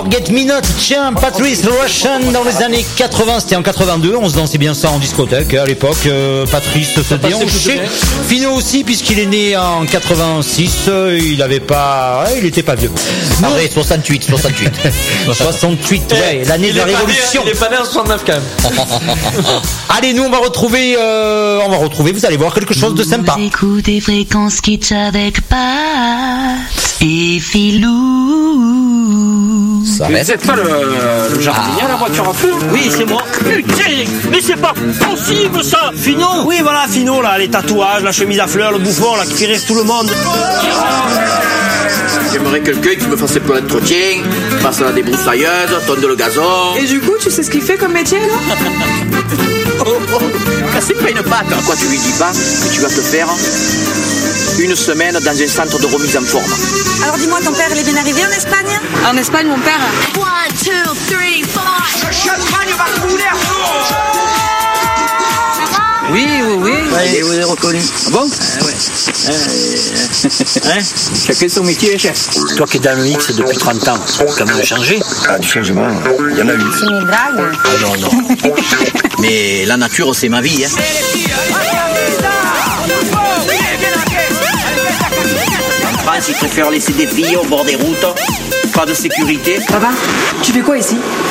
Forget Me Not, tiens, Patrice Russian dans les années quatre-vingts, c'était en quatre-vingt-deux, on se dansait bien ça en discothèque à l'époque. euh, Patrice se déhanchait. Fino aussi, puisqu'il est né en quatre-vingt-six, euh, il avait pas, ouais, il était pas vieux. Ah ouais, soixante-huit, soixante-huit. soixante-huit, ouais, l'année de la révolution. Il est pas né en soixante-neuf quand même. Allez, nous on va retrouver, euh, on va retrouver, vous allez voir quelque chose de sympa. Vous écoutez Fréquence Kitsch avec Pat et Filou. Ça Mais vous êtes pas le, le jardinier à la voiture en feu? Oui, c'est moi. Putain, mais c'est pas possible ça, Fino. Oui, voilà, Fino, là, les tatouages, la chemise à fleurs, le bouffon, là, qui fait rire tout le monde. J'aimerais quelqu'un qui me fasse un peu d'entretien, fasse la débroussailleuse, tonne le gazon. Et du coup, tu sais ce qu'il fait comme métier, là? Oh, oh, c'est pas une patte. Quoi, tu lui dis pas que tu vas te faire une semaine dans un centre de remise en forme. Alors dis-moi, ton père, il est bien arrivé en Espagne? En Espagne, mon père. One, two, three, four. Le champagne va couler à flot. Oui, oui, oui. Ouais, vous avez reconnu. Ah bon? Ah ouais. Euh, hein? Chacun son métier, chef. Toi qui es dans le mix depuis trente ans, ça a quand même changé. Ah, du changement, il y en a eu. C'est mes dragues. Ah non, non. Mais la nature, c'est ma vie. Hein. En France, ils préfèrent laisser des filles au bord des routes. Pas de sécurité. Papa, tu fais quoi ici?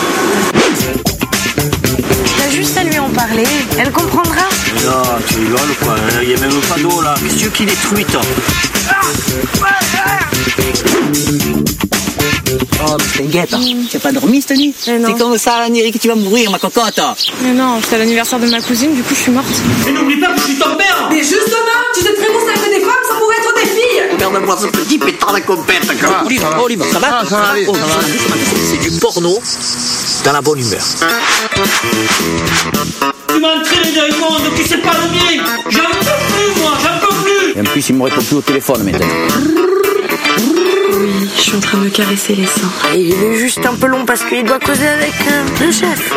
T'as juste à lui en parler. Elle comprendra. Non, tu rigoles quoi. Il n'y a même pas d'eau là. Qu'est-ce que tu veux qu'il est truite? Oh, mais c'est guette. Tu n'as pas dormi cette nuit? C'est comme ça, Neri, que tu vas mourir, ma cocotte. Mais non, c'était l'anniversaire de ma cousine, du coup je suis morte. Mais n'oublie pas que je suis ton père. Mais justement, tu te prémousses avec des femmes, ça pourrait être des filles. Regarde-moi ce petit pétard de compète. Olive, Olive, ça va? Ah, ça va aller, Oh, ça va. c'est du porno dans la bonne humeur. Tu m'as entraîné dans le monde qui c'est pas le mien. J'en peux plus, moi, j'en peux plus. Et en plus, il me répond plus au téléphone maintenant. Oui, je suis en train de me caresser les seins. Il est juste un peu long parce qu'il doit causer avec euh, le chef.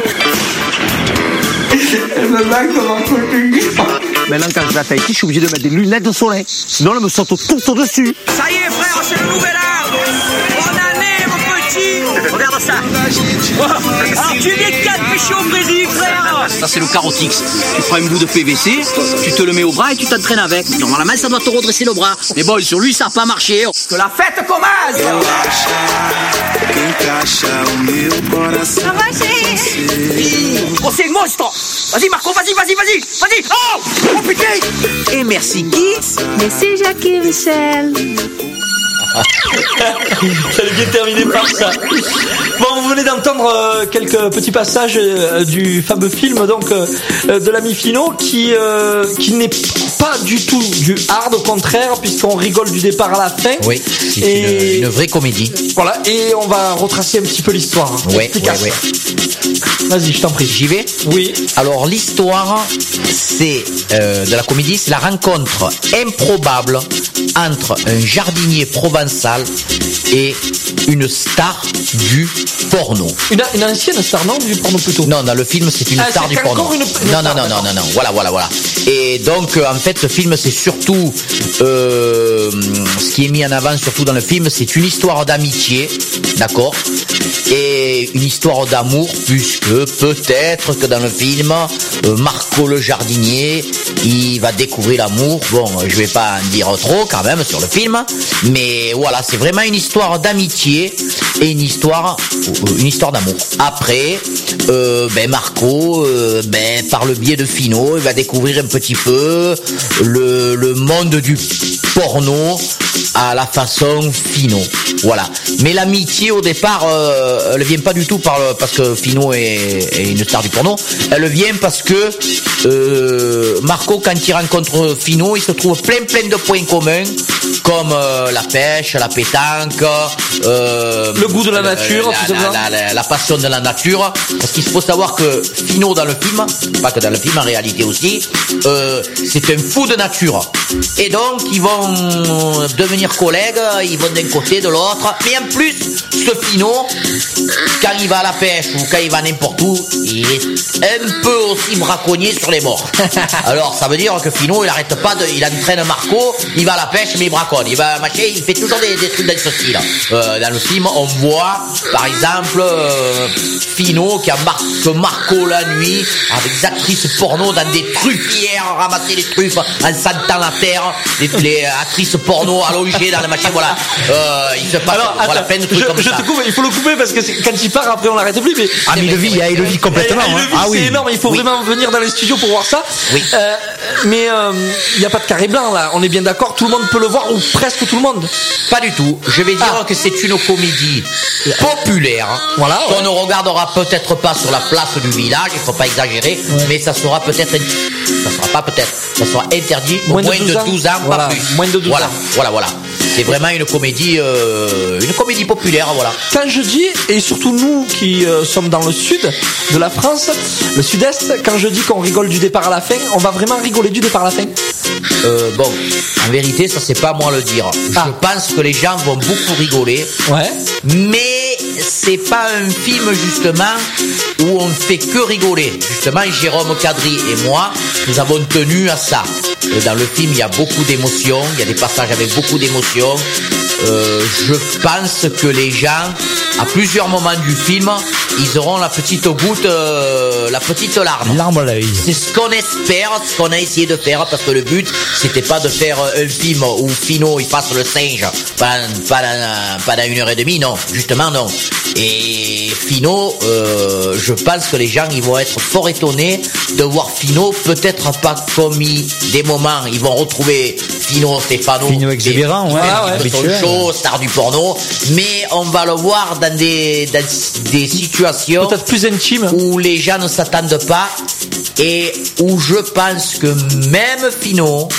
Elle me bat comme un cocu. Maintenant, quand je vais à Tahiti, je suis obligé de mettre des lunettes de soleil. Sinon, elle me saute tout au-dessus. Ça y est, frère, c'est le nouvel art. Bonne année, mon petit. Regarde ça. Oh, alors tu es quatre péchés au Brésil, frère. Ça, c'est le Carotix. Tu prends un bout de P V C, tu te le mets au bras et tu t'entraînes avec. Normalement, ça doit te redresser le bras. Mais bon, sur lui, ça n'a pas marché. Que la fête commence. Ça va, chérie? Oh, c'est un monstre. Vas-y, Marco, vas-y, vas-y, vas-y. Vas-y. Oh, oh putain. Et merci, Guy. Merci, Jackie et Michel. J'allais bien terminer par ça. Bon, vous venez d'entendre euh, quelques petits passages euh, du fameux film donc euh, de l'ami Fino qui euh, qui n'est pas du tout du hard, au contraire, puisqu'on rigole du départ à la fin. Oui, c'est Et- une, une vraie comédie. Voilà, et on va retracer un petit peu l'histoire. hein. Ouais, Efficace. ouais, Vas-y, je t'en prie. J'y vais? Oui. Alors l'histoire, c'est euh, de la comédie, c'est la rencontre improbable entre un jardinier provençal et une star du porno. Une, une ancienne star, non, du porno plutôt. Non, dans le film, c'est une Ah, star c'est du porno. encore une- une non, star, non, non, non, non, non, voilà, voilà, voilà. Et donc, euh, en fait, ce film, c'est surtout, euh, ce qui est mis en avant, surtout dans le film, c'est une histoire d'amitié, d'accord, et une histoire d'amour, puisque peut-être que dans le film, euh, Marco le jardinier, il va découvrir l'amour. Bon, je vais pas en dire trop quand même sur le film, mais voilà, c'est vraiment une histoire d'amitié et une histoire, euh, une histoire d'amour. Après, euh, ben Marco, euh, ben par le biais de Fino, il va découvrir un petit peu le, le monde du porno à la façon Fino. Voilà. Mais l'amitié au départ, euh, elle vient pas du tout par le, parce que Fino est, est une star du porno. Elle vient parce que euh, Marco, quand il rencontre Fino, il se trouve plein plein de points communs, comme euh, la pêche, la pétanque, euh, le goût de la nature, la, tout la, ça. la, la, la passion de la nature. Parce qu'il faut savoir que Fino dans le film, pas que dans le film, en réalité aussi, euh, c'est un fou de nature. Et donc ils vont devenir collègues, ils vont d'un côté, de l'autre. Mais en plus, ce Fino, quand il va à la pêche ou quand il va n'importe où, il est un peu aussi braconnier sur les bords. Alors ça veut dire que Fino, il arrête pas de, il entraîne Marco, il va à la pêche mais il braconne. déconne. Il va machin, il fait toujours des, des trucs dans ce style. Euh, dans le film, on voit, par exemple, euh, Fino qui a mar- que Marco la nuit avec des actrices porno dans des truffières, ramasser les truffes en sentant la terre, les, les actrices porno allongées dans le machin. Voilà. Euh, il se passe Alors, voilà, attends, plein de trucs je, comme je ça. te coupe, il faut le couper parce que c'est- quand il part, après on l'arrête plus. Mais Ah, mais il le vit, il le vit complètement. Eh, il le hein. vit, Ah c'est oui. énorme. Il faut Oui. vraiment venir dans les studios pour voir ça. Oui. Euh, mais il n'y a pas de carré blanc là. On est bien d'accord. Tout le monde peut le voir ou presque tout le monde. Pas du tout. Je vais dire Ah. que c'est une comédie populaire. Voilà, Qu'on ouais. ne regardera peut-être pas sur la place du village, il faut pas exagérer, mais ça sera peut-être, ça sera pas peut-être, ça sera interdit au Moins de moins de douze ans. douze ans, Voilà, pas plus. moins de douze voilà, ans. Voilà, voilà. C'est vraiment une comédie, euh, une comédie populaire, voilà. Quand je dis, et surtout nous qui euh, sommes dans le sud de la France, le sud-est, quand je dis qu'on rigole du départ à la fin, on va vraiment rigoler du départ à la fin. Euh, bon, en vérité, ça c'est pas à moi le dire. Ah. Je pense que les gens vont beaucoup rigoler. Ouais. Mais c'est pas un film justement où on fait que rigoler. Justement, Jérôme Cadry et moi, nous avons tenu à ça. Euh, Dans le film, il y a beaucoup d'émotions, il y a des passages avec beaucoup d'émotions. Euh, je pense que les gens, à plusieurs moments du film, ils auront la petite goutte, euh, la petite larme. Larme à l'œil. C'est ce qu'on espère, ce qu'on a essayé de faire, parce que le but, c'était pas de faire un film où Fino il fasse le singe, pas, pas, dans, pas dans une heure et demie, non, justement non. Et Fino, euh, je pense que les gens ils vont être fort étonnés de voir Fino, peut-être pas comme il, des moments, ils vont retrouver Fino Stefano, Fino exubérant, ouais, Ah, ouais, de son habituel. show, star du porno, mais on va le voir dans des, dans des situations Peut-être plus intime. où les gens ne s'attendent pas et où je pense que même Fino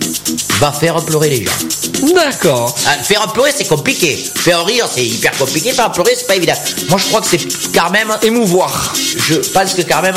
va faire pleurer les gens. D'accord. Ah, faire pleurer c'est compliqué, faire rire c'est hyper compliqué, faire pleurer c'est pas évident. Moi je crois que c'est quand même émouvoir. Je pense que quand même,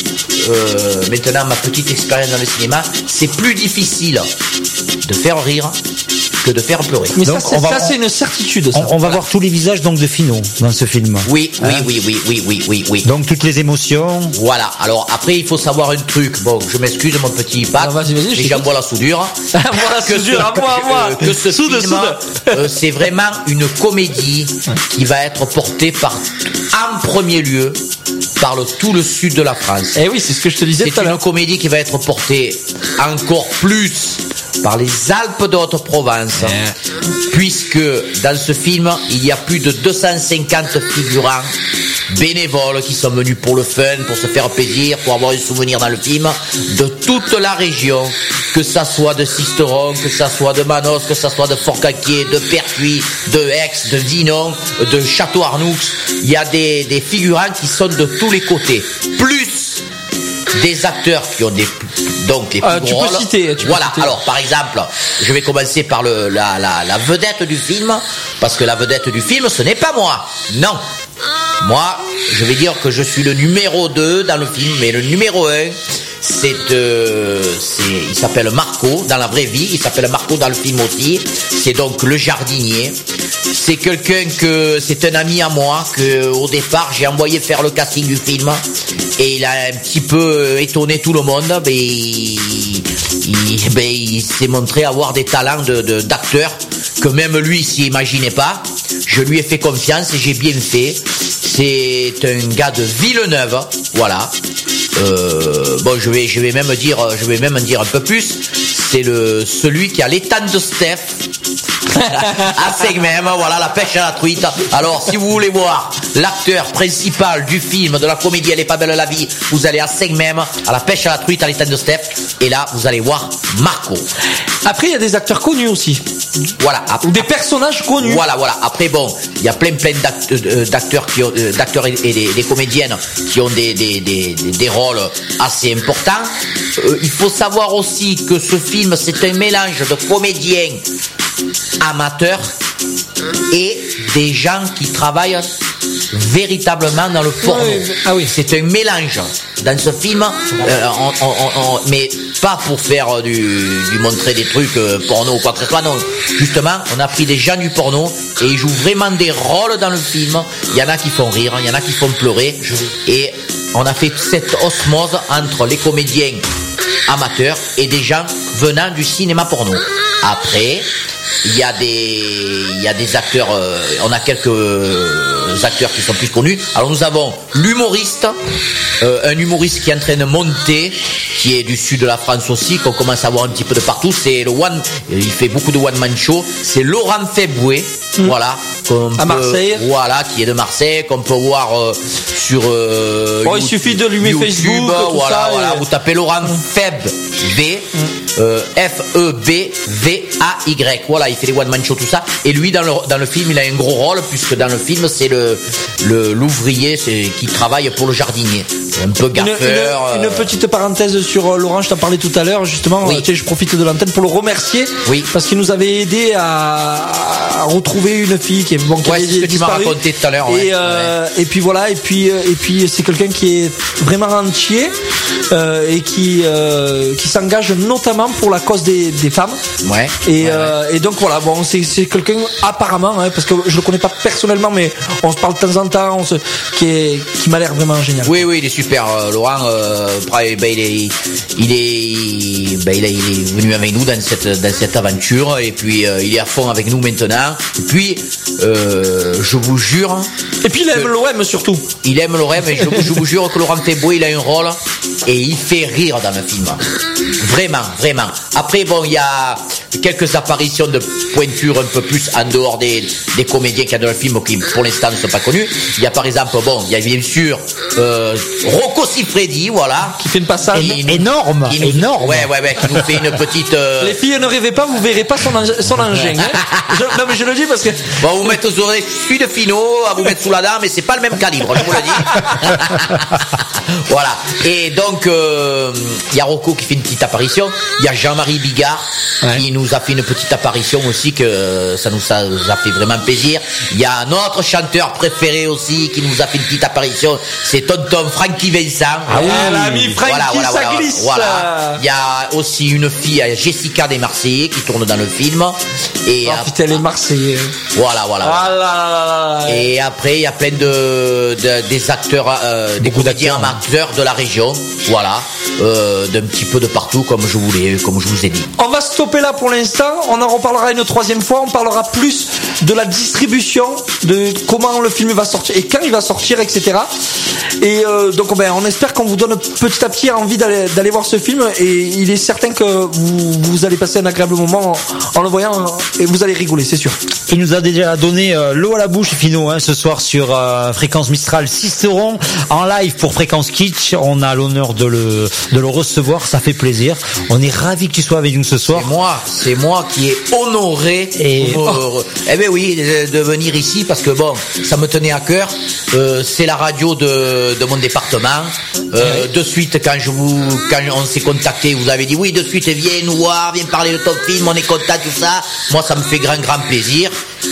euh, maintenant ma petite expérience dans le cinéma, c'est plus difficile de faire rire que de faire pleurer. Mais Donc, ça, c'est, on va- ça, c'est une certitude. Ça. On, on va voir tous les visages donc de Fino dans ce film. Oui, oui, Hein oui, oui, oui, oui, oui, oui. Donc toutes les émotions. Voilà, alors après il faut savoir un truc, bon je m'excuse mon petit Pat, Ah, vas-y, vas-y, je et t'écoute. j'envoie la soudure. Voilà, Que soudure, ce- à moi, à moi. euh, que ce Soude, film, soude. euh, c'est vraiment une comédie qui va être portée par, en premier lieu, par le, tout le sud de la France. Eh oui, c'est ce que je te disais C'est tout à une l'heure. comédie qui va être portée encore plus par les Alpes d'Haute-Provence, puisque dans ce film, il y a plus de deux cent cinquante figurants bénévoles qui sont venus pour le fun, pour se faire plaisir, pour avoir un souvenir dans le film, de toute la région, que ça soit de Sisteron, que ça soit de Manos, que ça soit de Forcalquier, de Pertuis, de Aix, de Dinon, de Château-Arnoux. Il y a des, des figurants qui sont de tous les côtés. Plus des acteurs qui ont des donc les plus Euh, tu gros peux rôles. citer, tu peux voilà. citer. Alors par exemple, je vais commencer par le la, la la vedette du film, parce que la vedette du film, ce n'est pas moi. Non. Moi, je vais dire que je suis le numéro deux dans le film, mais le numéro un, c'est euh, c'est il s'appelle Marco dans la vraie vie, il s'appelle Marco dans le film aussi. C'est donc le jardinier. C'est quelqu'un que c'est un ami à moi que au départ j'ai envoyé faire le casting du film et il a un petit peu étonné tout le monde. Mais il, il, ben, il s'est montré avoir des talents de, de- d'acteur que même lui s'y imaginait pas. Je lui ai fait confiance et j'ai bien fait. C'est un gars de Villeneuve, voilà. Euh, bon, je vais, je vais même dire, je vais même dire un peu plus. C'est le celui qui a l'étang de Steph. à Segmem, voilà, la pêche à la truite. Alors, si vous voulez voir l'acteur principal du film, de la comédie Elle est pas belle la vie, vous allez à Segmem, à la pêche à la truite, à l'étang de Steph, et là, vous allez voir Marco. Après, il y a des acteurs connus aussi. Voilà. Ou des personnages connus. Voilà, voilà. Après, bon, il y a plein, plein d'act- euh, d'acteurs qui ont, euh, d'acteurs et et des, des comédiennes qui ont des, des, des, des- des rôles assez importants. Euh, il faut savoir aussi que ce film, c'est un mélange de comédiens amateurs et des gens qui travaillent véritablement dans le porno. Oui, ah oui. C'est un mélange dans ce film, euh, on- on- on- on- mais pas pour faire du, du montrer des trucs euh, porno ou quoi que ce soit, non. Justement, on a pris des gens du porno et ils jouent vraiment des rôles dans le film. Il y en a qui font rire, il y en a qui font pleurer, et on a fait cette osmose entre les comédiens amateurs et des gens venant du cinéma porno. Après, il y a des, il y a des acteurs, euh, on a quelques euh, acteurs qui sont plus connus. Alors nous avons l'humoriste, euh, un humoriste qui est en train de monter, qui est du sud de la France aussi, qu'on commence à voir un petit peu de partout. C'est le one, il fait beaucoup de one man show. C'est Laurent Feboué, mmh. voilà, à Marseille, voilà, qui est de Marseille, qu'on peut voir euh, sur. Euh, bon, il suffit de lui mettre Facebook, tout voilà, ça, voilà. Et... Vous tapez Laurent Feb V, mmh. euh, F E B V A Y. Voilà, il fait des one man show tout ça. Et lui, dans le dans le film, il a un gros rôle puisque dans le film, c'est le le l'ouvrier, c'est qui travaille pour le jardinier. Un peu gaffeur. Une, une, une petite parenthèse sur Laurent, je t'en parlais tout à l'heure, justement. Oui. Tu sais, je profite de l'antenne pour le remercier. Oui. Parce qu'il nous avait aidé à, à retrouver une fille qui est bon, qui ouais, avait c'est ce que disparu. tu m'as raconté tout à l'heure. Et, ouais. euh, ouais. et puis voilà, et puis et puis c'est quelqu'un qui est vraiment entier euh, et qui euh, qui s'engage notamment pour la cause des, des femmes. Ouais. Et, ouais, euh, ouais. et donc voilà, bon, c'est c'est quelqu'un apparemment, hein, parce que je le connais pas personnellement, mais on se parle de temps en temps, on se, qui est qui m'a l'air vraiment génial. Oui, oui, il est super, euh, Laurent. Euh, ben, il est, il est, ben, il est, il est venu avec nous dans cette, dans cette aventure, et puis euh, il est à fond avec nous maintenant. Et puis, euh, je vous jure. Et puis il aime l'O M surtout. Il aime l'O M, et je, je vous jure que Laurent Feboué, il a un rôle et il fait rire dans le film. Vraiment, vraiment. Après, bon, il y a quelques apparitions de pointure un peu plus en dehors des, des comédiens qu'il y a dans le film qui, pour l'instant, ne sont pas connus. Il y a par exemple, bon, il y a bien sûr euh, Rocco Siffredi, voilà, qui fait une passage nous, énorme, qui nous, énorme. Ouais, ouais, ouais, qui nous fait une petite. Euh... Les filles, ne rêvez pas, vous verrez pas son, son engin. Hein. Je, non mais je le dis parce que. Bon, vous mettez aux oreilles, je suis de Finot, à vous mettre sous la dent, mais c'est pas le même calibre, je vous le dis. Voilà. Et donc, il euh, y a Rocco qui fait une petite apparition. Il y a Jean-Marie Bigard ouais. qui nous a fait une petite apparition aussi, que ça nous a, nous a fait vraiment plaisir. Il y a notre chanteur préféré aussi qui nous a fait une petite apparition. C'est tonton Francky Vincent. Ah oui, l'ami Francky, voilà, voilà, ça voilà, glisse. Voilà. Il y a aussi une fille, Jessica des Marseillais, qui tourne dans le film. Et oh, putain, les Marseillais. Voilà, voilà. Ah là là là là. Et après, il y a plein de, de des acteurs, euh, des comédiens amateurs de la région. Voilà, euh, d'un petit peu de partout, comme je voulais, comme je vous ai dit. On va stopper là pour l'instant. On en reparlera une troisième fois. On parlera plus de la distribution, de comment le film va sortir et quand il va sortir, et cetera. Et euh, donc, ben, on espère qu'on vous donne petit à petit envie d'aller, d'aller voir ce film. Et il est certain que vous, vous allez passer un agréable moment en, en le voyant et vous allez rigoler, c'est sûr. Il nous a déjà donné euh, l'eau à la bouche, Finot, hein, ce soir sur euh, Fréquence Mistral. Sisteron en live pour Fréquence Kitsch. On a l'honneur de le de le recevoir, ça fait plaisir. On est ravis que tu sois avec nous ce soir. C'est moi, c'est moi qui ai honoré et oh. eh ben oui, de, de venir ici parce que bon, ça me tenait à cœur. Euh, c'est la radio de, de mon département. Euh, de suite, quand je vous, quand on s'est contacté, vous avez dit oui, de suite, viens nous voir, viens parler de ton film, on est content, tout ça. Moi, ça me fait grand, grand plaisir.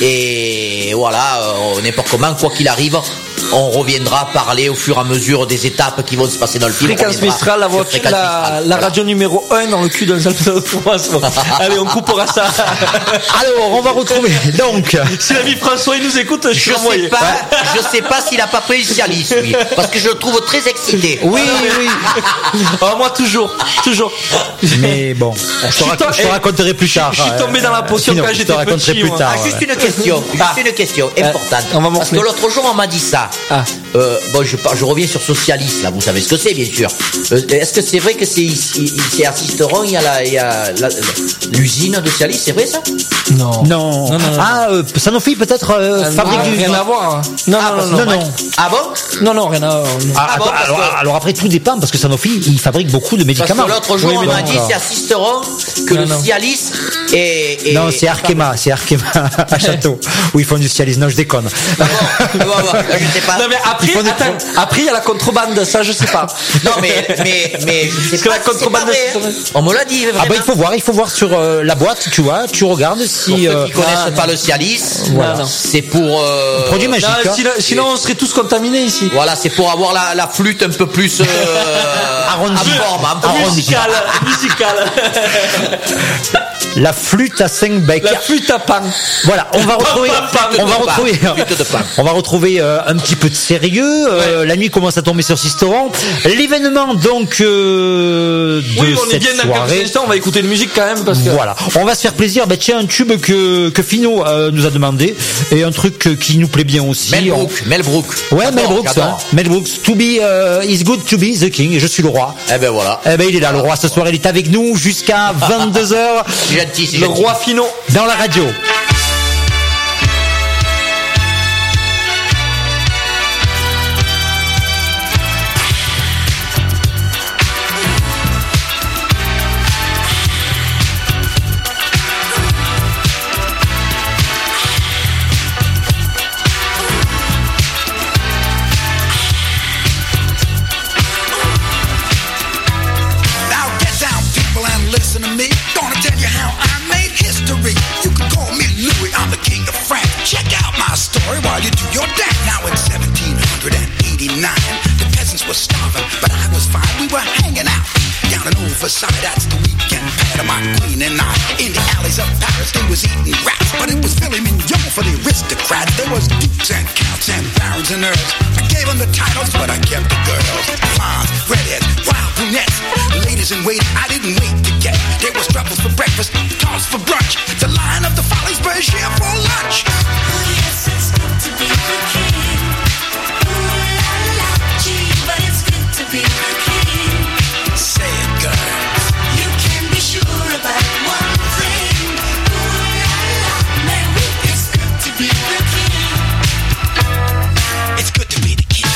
Et voilà, euh, n'importe comment, quoi qu'il arrive, on reviendra parler au fur et à mesure des étapes qui vont se passer dans le film. Fréquence Mistral, la, voiture, Fréquence la, Mistral. La radio numéro un dans le cul d'un salon de France. Allez, on coupera ça. Alors, on va retrouver. Donc, si l'ami François il nous écoute, je, je sais pas, ouais. je sais pas s'il a pas pris le Cialis, lui, parce que je le trouve très excité. Oui, oui. Oh, moi toujours, toujours. Mais bon, je te, rac- je te raconterai plus tard. Je suis tombé dans la potion quand j'étais petit. Plus tard, ah, juste ouais. une question, juste ah. une question importante. On va parce que l'autre jour on m'a dit ça. Ah. Euh, bon, je, je reviens sur Socialis, là, vous savez ce que c'est, bien sûr. Euh, est-ce que c'est vrai que c'est ici, c'est à Sisteron, il y a la, il y a la, l'usine de Cialis, c'est vrai ça? Non. Non. non, non, non. Ah, euh, Sanofi peut-être euh, euh, fabrique non, du. Rien à voir. Non, ah, non, non, non, non. Ah bon? Non, non, rien à voir. Ah, ah, bon, alors, que... alors après, tout dépend, parce que Sanofi, il fabrique beaucoup de médicaments. Parce que l'autre jour, oui, on m'a dit, c'est à Sisteron que non, le non. Cialis est, est. Non, c'est Arkema, c'est Arkema à Château, où ils font du Cialis. Non, je déconne. Bon, bon, bon, je sais pas. Non, mais après, attends, après, il y a la contrebande, ça, je sais pas. Non, mais, mais, mais, je sais Parce pas. Que la contrebande, c'est vrai, on me l'a dit, vraiment. Ah, bah, il faut voir, il faut voir sur euh, la boîte, tu vois, tu regardes si. Pour ceux euh, qui connaissent ah, pas le Cialis, voilà. c'est pour. Euh, produit magique. Non, sinon, sinon, on serait tous contaminés ici. Voilà, c'est pour avoir la, la flûte un peu plus. Euh, arrondie. En forme, en forme. Musicale, musicale. La flûte à cinq becs. La flûte à pain. Voilà, on va retrouver. Pain, pain, on va pain, retrouver. Flûte de pain. On va retrouver euh, un petit peu de sérieux. Euh, la nuit commence à tomber sur Sisteron. L'événement donc euh, de oui, on est cette bien dans soirée. quelques instants, on va écouter de musique quand même parce que voilà, on va se faire plaisir. Bah tiens, un tube que que Fino euh, nous a demandé et un truc euh, qui nous plaît bien aussi. Mel Brooks, on... Mel Brooks. Ouais, J'adore, Mel Brooks, j'adore. hein. Mel Brooks. To be uh, is good to be the king. Et je suis le roi. Eh ben voilà. Eh ben il est là, le roi. Ce soir, il est avec nous jusqu'à vingt-deux heures. C'est gentil, c'est le gentil. roi Fino dans la radio. Listen to me, gonna tell you how I made history. You can call me Louis, I'm the king of France. Check out my story while you do your dance. Now in seventeen eighty-nine, the peasants were starving, but I was fine. We were hanging out down in Overside. That's the weekend pad of my queen and I. In the alleys of Paris, they was eating rats, but it was filet mignon for the aristocrats. There was dukes and counts and barons and earls. I gave them the titles, but I kept the girls. Blondes, redheads, wild brunettes, ladies in waiting. I didn't wait to get. There was truffles for breakfast, toss for brunch. The Lion of the Follies, Berger for lunch. Oh yes, it's good to be the king. Ooh la la, gee, but it's good to be the king. Say it, girls. You can be sure about one thing. Ooh la la, man, it's good to be the king. It's good to be the king.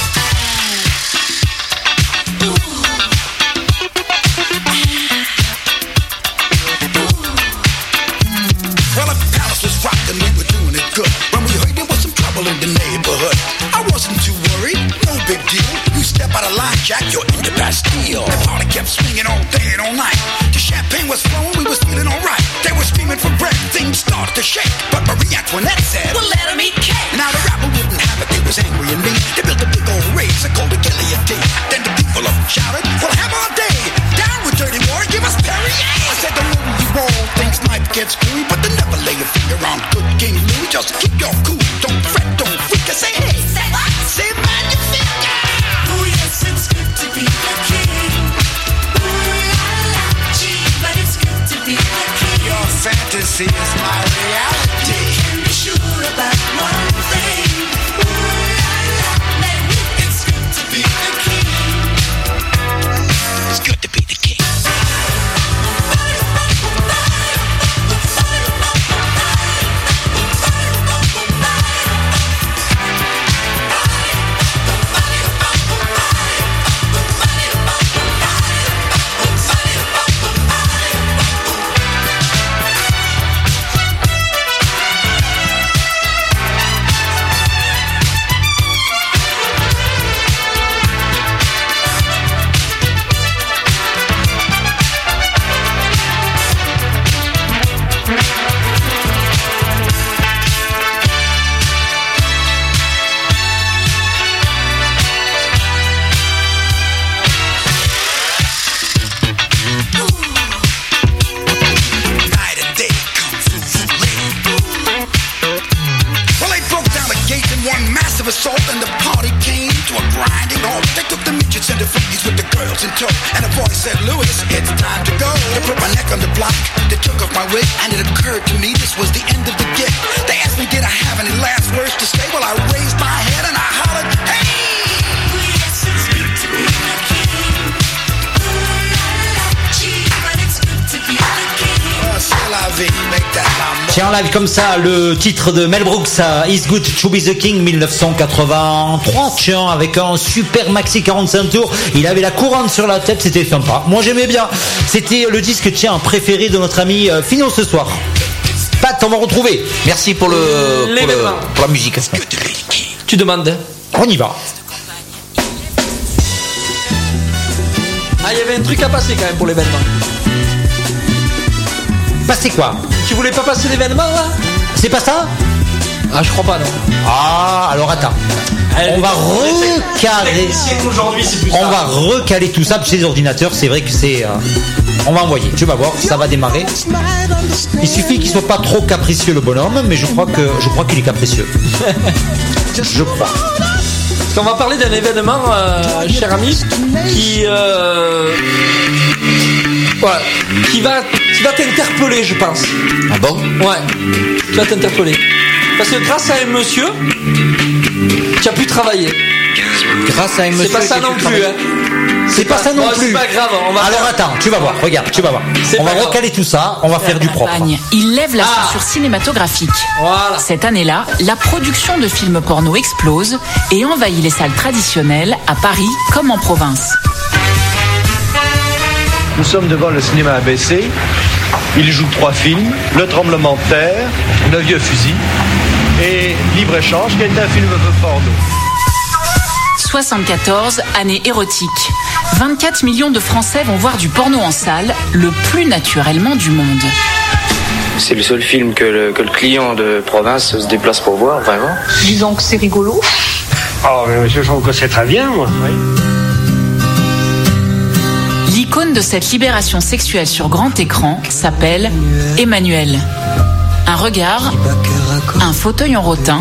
Well, if the palace was rockin', we were doing it good. When we heard there was some trouble in the neighborhood, I wasn't too worried, no big deal. You step out of line, Jack, you're in the Bastille. The party kept swinging all day and all night. The champagne was flowing, we was feeling alright. They were screaming for bread, things started to shake. But Marie Antoinette said, Well, let 'em eat cake. Now the rapper wouldn't have it, they was angry and mean. They built a big old race, they called it guillotine. Then the people up shouted, well, have our day. Down with dirty war, give us Perrier. I said, the more you roll, things might get screwy, but they never lay a finger on good King Louis. Just keep your cool, don't fret, don't freak. I say, hey, Say what? say man, you figure. Oh yes, it's good to be the king. Ooh la la, gee, but it's good to be the king. Your fantasy is my reality. You can be sure about one thing. Ooh la la, man, it's good to be the king. It's good to be the king. Night and day, kung fu lady. Well, they broke down the gates in one massive assault, and the party came to a grinding halt. They took the midgets and the freakies with the girls in tow, and a voice said, Louis, it's time to go. They put my neck on the block, they took off my wig, and it occurred to me this was the end of the gig. They asked me, did I have any last words to say? Well, I raised my head and I hollered, hey! Oh yes, it's good to be the king. Ooh la la, gee, but it's good to be the king. Oh, c'est la vie, make that l'amour. Tiens, en live comme ça, le titre de Mel Brooks, à Is Good to Be the King, mille neuf cent quatre-vingt-trois, tiens, avec un super maxi quarante-cinq tours. Il avait la couronne sur la tête, c'était sympa. Moi, j'aimais bien. C'était le disque, tiens, préféré de notre ami euh, Fino ce soir. Pat, on va retrouver. Merci pour, le, pour, le, L'événement. pour la musique. Tu demandes. On y va. Ah, il y avait un truc à passer quand même pour l'événement. Passer quoi? Tu voulais pas passer l'événement là? C'est pas ça? Ah, je crois pas, non. Ah, alors attends. On va recaler. Aujourd'hui, c'est plus On ça. va recaler tout ça chez les ordinateurs. C'est vrai que c'est. euh, On va envoyer. Tu vas voir, ça va démarrer. Il suffit qu'il soit pas trop capricieux le bonhomme, mais je crois que je crois qu'il est capricieux. Je crois. Parce qu'on va parler d'un événement, euh, cher ami, qui, euh, voilà, qui va, qui va t'interpeller, je pense. Ah bon? Ouais, qui va t'interpeller. Parce que grâce à un monsieur, tu as pu travailler. Grâce à un monsieur. C'est pas ça non plus, hein. C'est pas ça non bon, plus. C'est pas grave. On va Alors faire... attends, tu vas voir, regarde, tu vas voir. C'est On va pas grave. recaler tout ça, on va faire du propre. Campagne. Il lève la Ah. censure cinématographique. Voilà. Cette année-là, la production de films porno explose et envahit les salles traditionnelles à Paris comme en province. Nous sommes devant le cinéma A B C. Il joue trois films, Le tremblement de terre, Le vieux fusil et Libre-échange, qui est un film porno. soixante-quatorze, année érotique. vingt-quatre millions de Français vont voir du porno en salle, le plus naturellement du monde. C'est le seul film que le, que le client de province se déplace pour voir, vraiment. Disons que c'est rigolo. Oh, mais je trouve que c'est très bien, moi. Oui. L'icône de cette libération sexuelle sur grand écran s'appelle Emmanuel. Un regard, un fauteuil en rotin.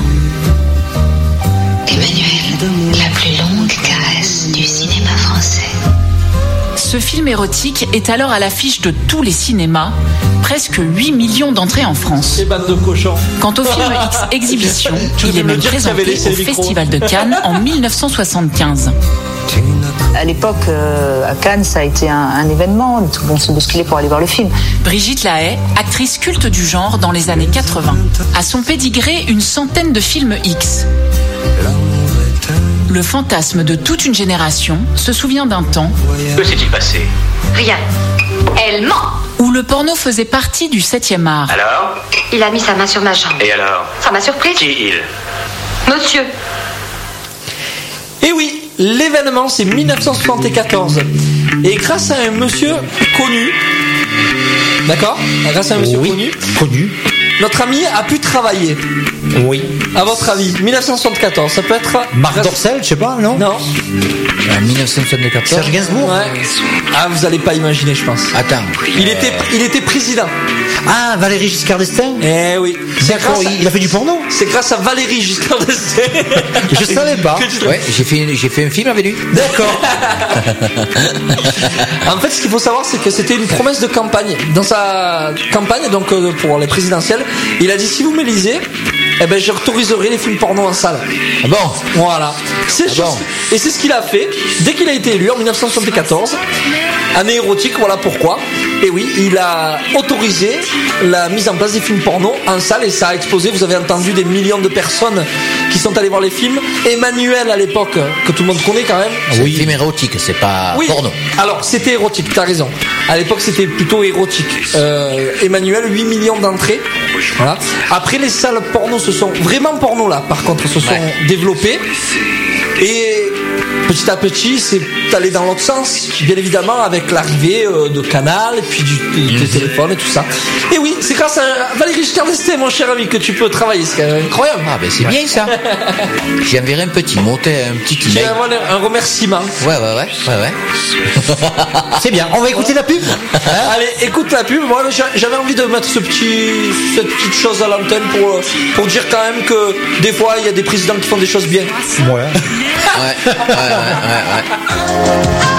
Emmanuel, la plus longue caresse du cinéma français. Ce film érotique est alors à l'affiche de tous les cinémas, presque huit millions d'entrées en France. C'est bande de cochons. Quant au film X Exhibition, Tu il veux est me même dire que tu avais présenté laissé au le micro. Festival de Cannes en mille neuf cent soixante-quinze. À l'époque, euh, à Cannes, ça a été un, un événement. Tout le monde se bousculait pour aller voir le film. Brigitte Lahaie, actrice culte du genre dans les années quatre-vingts. À son pédigré, une centaine de films X. Le fantasme de toute une génération se souvient d'un temps Que s'est-il passé? Rien. Elle ment. où le porno faisait partie du septième art. Alors? Il a mis sa main sur ma jambe. Et alors? Ça m'a surprise. Qui il? Monsieur. Et oui, l'événement c'est mille neuf cent soixante-quatorze. Et grâce à un monsieur connu, d'accord? Grâce à un monsieur Oui, connu, connu. notre ami a pu travailler. Oui. À votre avis, mille neuf cent soixante-quatorze, ça peut être. Marc Dorcel, je sais pas, non? Non. En mille neuf cent soixante-quatorze. Serge Gainsbourg. Ouais. Ah, vous allez pas imaginer, je pense. Attends. Il était, il était président. Ah, Valéry Giscard d'Estaing. Eh oui. C'est D'accord, grâce à- il il a fait du porno. C'est grâce à Valéry Giscard d'Estaing. Je savais pas. Que tu- Ouais, j'ai fait, j'ai fait un film avec lui. D'accord. En fait, ce qu'il faut savoir, c'est que c'était une promesse de campagne. Dans sa campagne, donc euh, pour les présidentielles, il a dit si vous m'élisez, eh ben, j'autoriserai les films porno en salle. Ah bon? Voilà. C'est Ah juste- bon. Et c'est ce qu'il a fait dès qu'il a été élu en mille neuf cent soixante-quatorze. Année érotique, voilà pourquoi. Et oui, il a autorisé la mise en place des films porno en salle et ça a explosé. Vous avez entendu des millions de personnes qui sont allées voir les films. Emmanuel à l'époque, que tout le monde connaît quand même. C'est un film érotique, c'est pas Oui. porno. Alors, c'était érotique, t'as raison. À l'époque, c'était plutôt érotique. Euh, Emmanuel, huit millions d'entrées. Voilà. Après, les salles porno se sont, vraiment porno là, par contre, se sont Ouais. développées. Et petit à petit, c'est allé dans l'autre sens, bien évidemment, avec l'arrivée euh, de Canal, et puis du, du- des téléphones et tout ça. Et oui, c'est grâce à Valéry Giscard d'Estaing, mon cher ami, que tu peux travailler. C'est quand même incroyable. Ah ben c'est bien ça. J'y enverrai un petit, monter un petit J'ai email. un, un remerciement. Ouais, ouais, ouais, ouais, ouais. C'est bien. On va écouter la pub. Hein? Allez, écoute la pub. Moi, j'a- j'avais envie de mettre ce petit, cette petite chose à l'antenne pour, euh, pour dire quand même que des fois, il y a des présidents qui font des choses bien. Ouais. Ouais, ouais, ouais, ouais, ouais.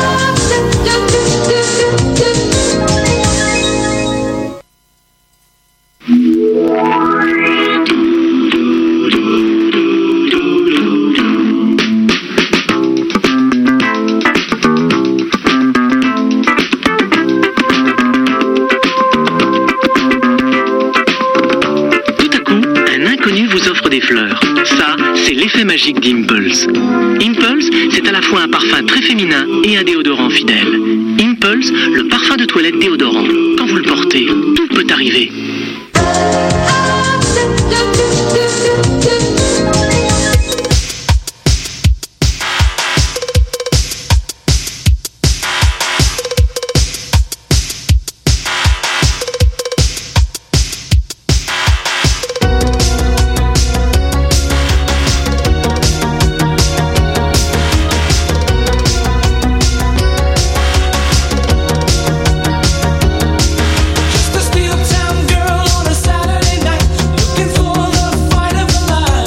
Tout à coup, un inconnu vous offre des fleurs. Ça, c'est l'effet magique d'Impulse. Impulse, c'est à la fois un parfum très féminin et un déodorant fidèle. Impulse, le parfum de toilette déodorant. Quand vous le portez, tout peut arriver. Just a steel town girl on a Saturday night, looking for the fight of her life.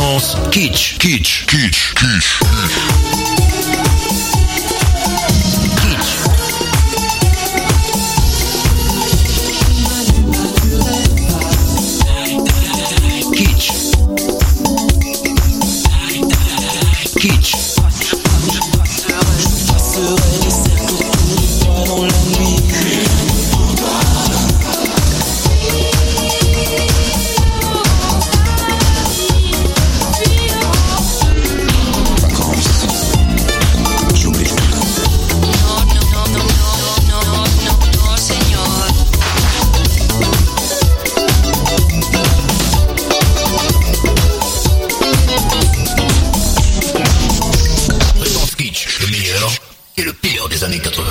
Fréquence kitsch, kitsch, kitsch, kitsch. Kitsch. Kitsch. Et le pire des années quatre-vingts.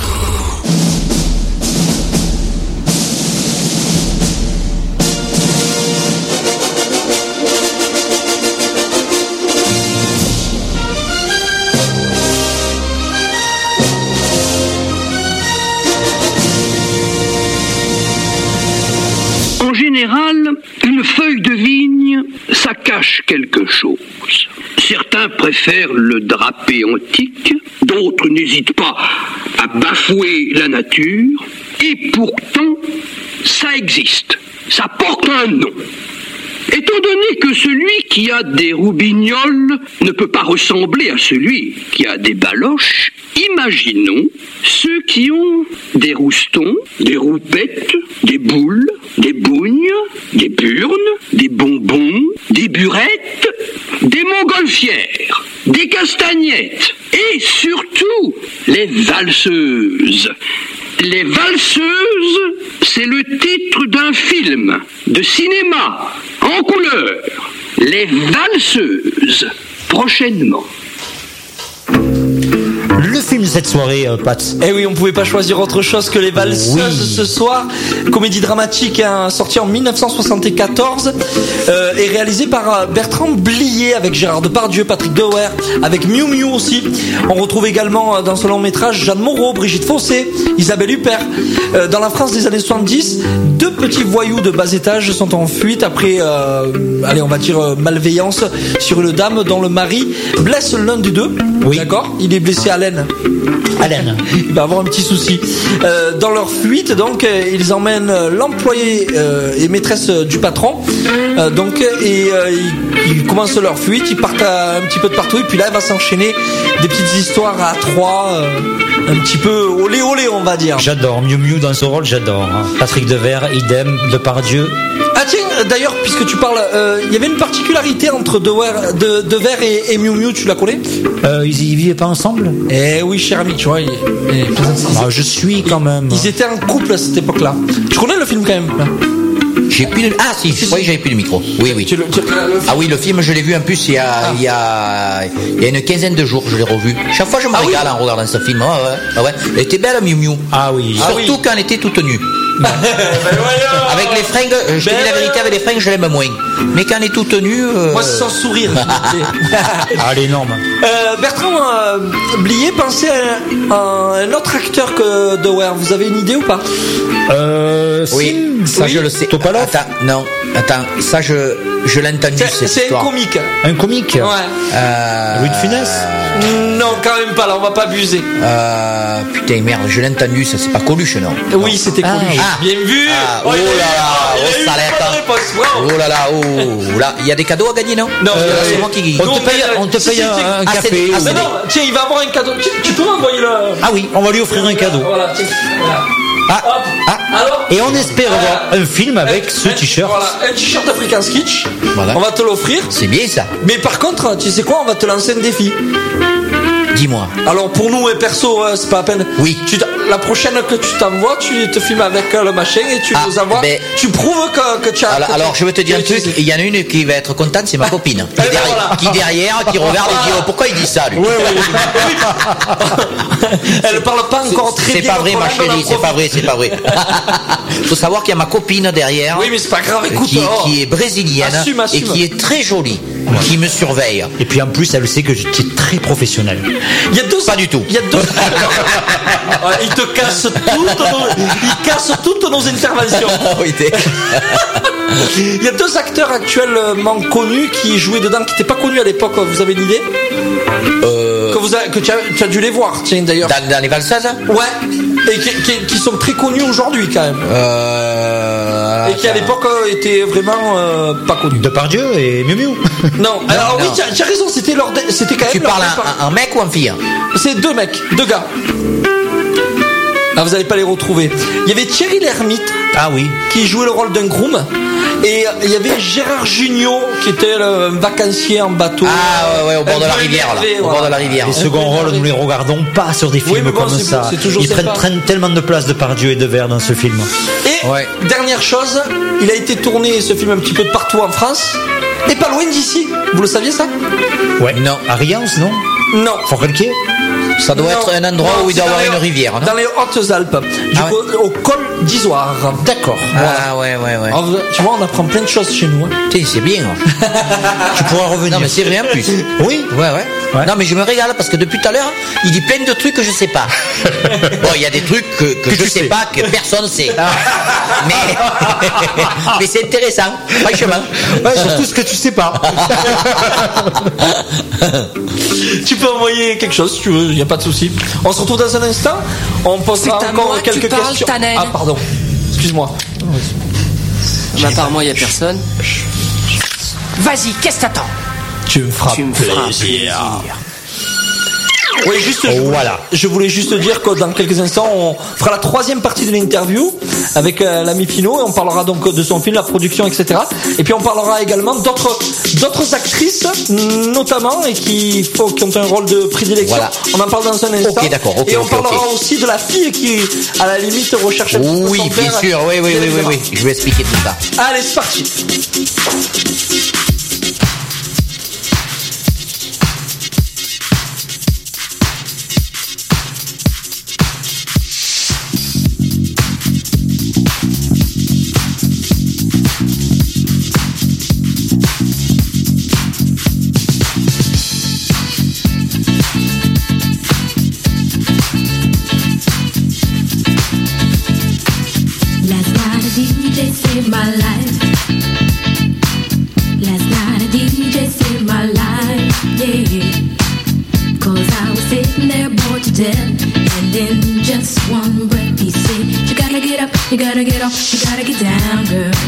En général, une feuille de vigne, ça cache quelque chose. Certains préfèrent le drapé antique, d'autres n'hésitent pas à bafouer la nature, et pourtant, ça existe. Ça porte un nom. Étant donné que celui qui a des roubignoles ne peut pas ressembler à celui qui a des baloches, imaginons ceux qui ont des roustons, des roupettes, des boules, des bougnes, des burnes, des bonbons, des burettes, des montgolfières, des castagnettes et surtout les valseuses. Les valseuses, c'est le titre d'un film de cinéma en couleur. Les valseuses, prochainement. Le film de cette soirée, euh, Pat. Eh oui, on pouvait pas choisir autre chose que Les Valseuses oui. ce soir. Comédie dramatique hein, sortie en dix-neuf cent soixante-quatorze euh, et réalisée par Bertrand Blier avec Gérard Depardieu, Patrick Dewey, avec Miu Miu aussi. On retrouve également dans ce long métrage Jeanne Moreau, Brigitte Fossé, Isabelle Huppert. Euh, dans la France des années soixante-dix, deux petits voyous de bas étage sont en fuite après, euh, allez, on va dire euh, malveillance sur une dame dont le mari blesse l'un des deux. Oui. D'accord. Il est blessé à l'aine. Alain. Il va avoir un petit souci. Euh, dans leur fuite, donc, euh, ils emmènent l'employé euh, et maîtresse du patron. Euh, donc, et euh, ils, ils commencent leur fuite. Ils partent à, un petit peu de partout. Et puis là, il va s'enchaîner des petites histoires à trois, euh, un petit peu olé olé, on va dire. J'adore Miu Miu dans ce rôle, j'adore. Hein. Patrick Devers, idem, Depardieu. Ah tiens, d'ailleurs, puisque tu parles, euh, il y avait une particularité entre Devers de, de et, et Miu Miu. Tu la connais? euh, Ils, ils vivaient pas ensemble? Eh oui, cher ami, tu vois. Ils, ils, ah, je suis quand même. Ils étaient en couple à cette époque-là. Tu connais le film quand même? J'ai plus le... Ah si, je croyais que j'avais plus le micro. Oui, oui. Tu le, tu... Ah oui, le film, je l'ai vu en plus il y a, ah. il y a, il y a une quinzaine de jours, je l'ai revu. Chaque fois, je me ah, régale oui. en regardant ce film. Ah ouais, ah ouais. Elle était belle, Miu Miu. Ah oui. Surtout ah, oui. quand elle était toute nue. Avec les fringues, je te dis la vérité, avec les fringues, je l'aime moins. Mais quand elle est toute nue. Euh... Moi, c'est son sourire. Ah, elle est énorme. Euh, Bertrand euh, Blier pensait à, à un autre acteur que Dewey. Vous avez une idée ou pas? Euh. Oui, Sim, ça oui. je le sais. Topalov. Attends, non, attends, ça je, je l'ai entendu. C'est, c'est un comique. Un comique. Ouais. Euh... Louis de Funès. Non, quand même pas. Là, on va pas abuser. Euh, putain merde, je l'ai entendu. Ça c'est pas Coluche, non? Oui, c'était Coluche. Ah, bien vu. Ah, oh là là, oh salette. Oh là là, oh là, il y a des cadeaux à gagner, non? Non, euh, c'est moi qui. On te paye, on te paye si, un, si, un ah, café. Ah, ou... non, tiens, il va avoir un cadeau. Tu, tu peux m'envoyer le. Ah oui, on va lui offrir un cadeau. Voilà, tiens. Voilà. Ah, Hop. ah. Alors, et on espère voilà. voir un film avec un, ce t-shirt. Voilà, un t-shirt African Sketch. Voilà. On va te l'offrir. C'est bien ça. Mais par contre, tu sais quoi? On va te lancer un défi. Dis-moi. Alors pour nous, perso, c'est pas à peine. Oui. Tu la prochaine que tu t'envoies, tu te filmes avec le machin et tu ah, nous envoies. Ben, tu prouves que, que tu as. Alors, que alors je vais te dire un truc. Il y en a une qui va être contente, c'est ma copine. Qui, derrière, voilà. qui derrière, qui regarde et dit oh, pourquoi il dit ça lui. Oui, oui. Elle parle pas encore très c'est bien. C'est pas vrai, ma chérie. C'est pas vrai, c'est pas vrai. Faut savoir qu'il y a ma copine derrière. Oui, mais c'est pas grave. Écoute, qui, oh. qui est brésilienne assume, assume. et qui est très jolie. qui me surveille. Et puis en plus, elle sait que tu es très professionnel. Il y a deux. Pas du tout. Il y a deux. Ouais, il te casse toutes nos, il casse toutes nos interventions. Oui, t'es- Il y a deux acteurs actuellement connus qui jouaient dedans, qui n'étaient pas connus à l'époque. Vous avez une idée? Euh, Que, vous a- que tu, as, tu as dû les voir, tiens d'ailleurs. dans, dans les valseuses Ouais. Et qui, qui- qui sont très connus aujourd'hui quand même. euh, Et qui à l'époque euh, étaient vraiment euh, pas connus. Depardieu et Miu Miu. Non, alors oui, non. tu as, tu as raison, c'était leur dé- c'était quand même. Tu leur parles départ. un, un mec ou un fille? C'est deux mecs, deux gars. Ah, vous n'allez pas les retrouver. Il y avait Thierry Lhermitte. Ah oui. Qui jouait le rôle d'un groom. Et il y avait Gérard Jugnot qui était le vacancier en bateau. Ah ouais, ouais, au bord Un de la peu rivière, là. énervé, Au voilà. bord de la rivière. Les seconds rôles, nous les regardons pas sur des films Oui, mais bon, comme c'est- ça. c'est toujours Ils prennent, sympa. prennent tellement de place de Pardieu et de Verre dans ce film. Et Ouais. dernière chose, il a été tourné ce film un petit peu de partout en France. Et pas loin d'ici. Vous le saviez ça? Ouais. Non. À Riance, non? Non. Fort-Calquier? Ça doit Non, être un endroit non, où il doit y c'est avoir dans une les- rivière, non? Dans les Hautes-Alpes. Du Ah coup, au col d'Isoire. D'accord. Ah ouais, ouais, ouais. Alors, tu vois, on apprend plein de choses chez nous. Hein. Putain, c'est bien. Tu pourras revenir. Non, mais c'est rien en plus. Oui. Ouais, ouais, Ouais. Non, mais je me régale parce que depuis tout à l'heure, il dit plein de trucs que je sais pas. Bon, il y a des trucs que, que, Que je tu sais sais. pas, que personne sait. Mais, mais c'est intéressant, franchement. Ouais, surtout ce que tu sais pas. Tu peux envoyer quelque chose si tu veux, il n'y a pas de souci. On se retrouve dans un instant. On posera C'est à encore moi que quelques tu parles, questions. Tanel. Ah, pardon. Excuse-moi. Bah, apparemment, il n'y a personne. Vas-y, qu'est-ce que t'attends? Tu me feras Tu me feras plaisir. Oui, juste, je, voulais, Voilà. je voulais juste dire que dans quelques instants, on fera la troisième partie de l'interview avec euh, l'ami Pino et on parlera donc de son film, la production, et cetera. Et puis on parlera également d'autres d'autres actrices, notamment, et qui, faut, qui ont un rôle de prédilection. Voilà. On en parle dans un instant. Ok, d'accord, ok, et on ok, parlera ok. aussi de la fille qui, à la limite, recherche un petit peu Oui, son bien père, sûr, oui, oui, et oui, oui, cetera. oui. Je vais expliquer tout ça. Allez, c'est parti. Last night a D J saved my life. Last night a D J saved my life, yeah. Cause I was sitting there bored to death. And in just one breath he said, you gotta get up, you gotta get off, you gotta get down, girl.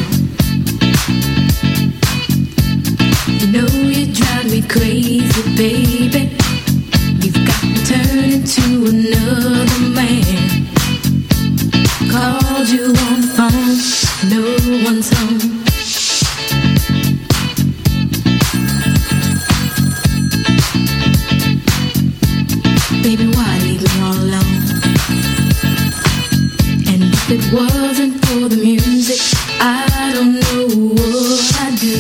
You know you drive me crazy, baby. You've got to turn into another man. Called you on the phone, no one's home. Baby, why leave me all alone? And if it wasn't for the music, I don't know what I'd do.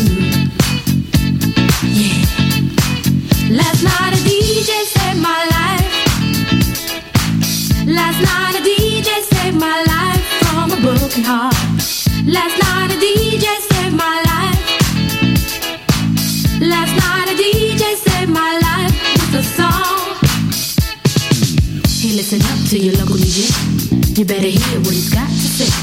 Yeah. Last night a D J saved my life. Last night a D J saved my life from a broken heart. Last night a D J saved my life. Last night a D J saved my life with a song. Hey, listen up to your local D J. You better hear what he's got to say.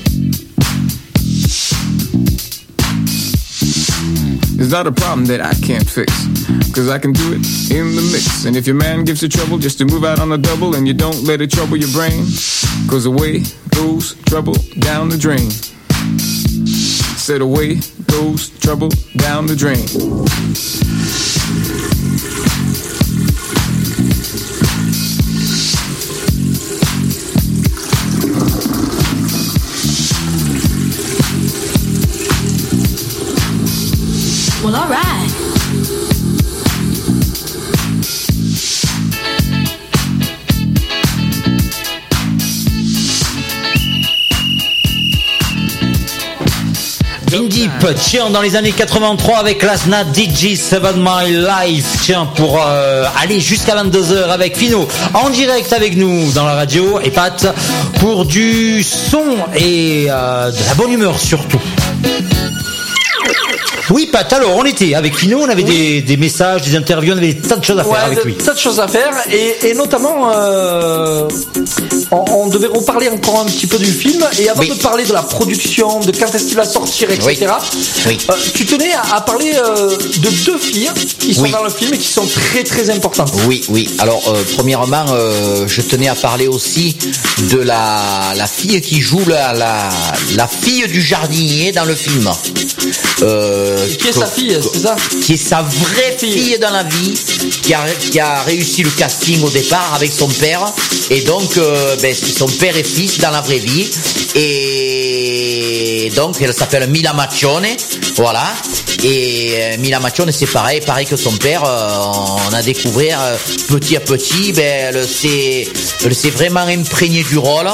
It's not a problem that I can't fix, cause I can do it in the mix. And if your man gives you trouble just to move out on the double, and you don't let it trouble your brain, cause away goes trouble down the drain. Said away goes trouble down the drain. Well, alright. Indie tiens, dans les années quatre-vingt-trois avec Lasna D J Seven My Life, tiens, pour euh, aller jusqu'à vingt-deux heures avec Fino en direct avec nous dans la radio et Pat pour du son et euh, de la bonne humeur surtout. Oui, Pat, alors on était avec Pino, on avait oui. des, des messages, des interviews, on avait des tas de choses à faire ouais, avec de, lui. Tas de choses à faire, et, et notamment, euh, on, on devait reparler encore un petit peu du film, et avant oui. de parler de la production, de quand est-ce qu'il va sortir, et cetera, oui. Oui. Euh, tu tenais à, à parler euh, de deux filles qui sont oui. dans le film et qui sont très très importantes. Oui, oui. Alors, euh, premièrement, euh, je tenais à parler aussi de la, la fille qui joue la, la, la fille du jardinier dans le film. Euh, qui est que, sa fille, c'est ça? Qui est sa vraie fille, fille dans la vie, qui a, qui a réussi le casting au départ avec son père, et donc euh, ben, c'est son père et fils dans la vraie vie, et donc elle s'appelle Mila Maccione, voilà. Et euh, Mila Maccione, c'est pareil, pareil que son père, euh, on a découvert euh, petit à petit, ben, elle s'est, elle s'est vraiment imprégnée du rôle,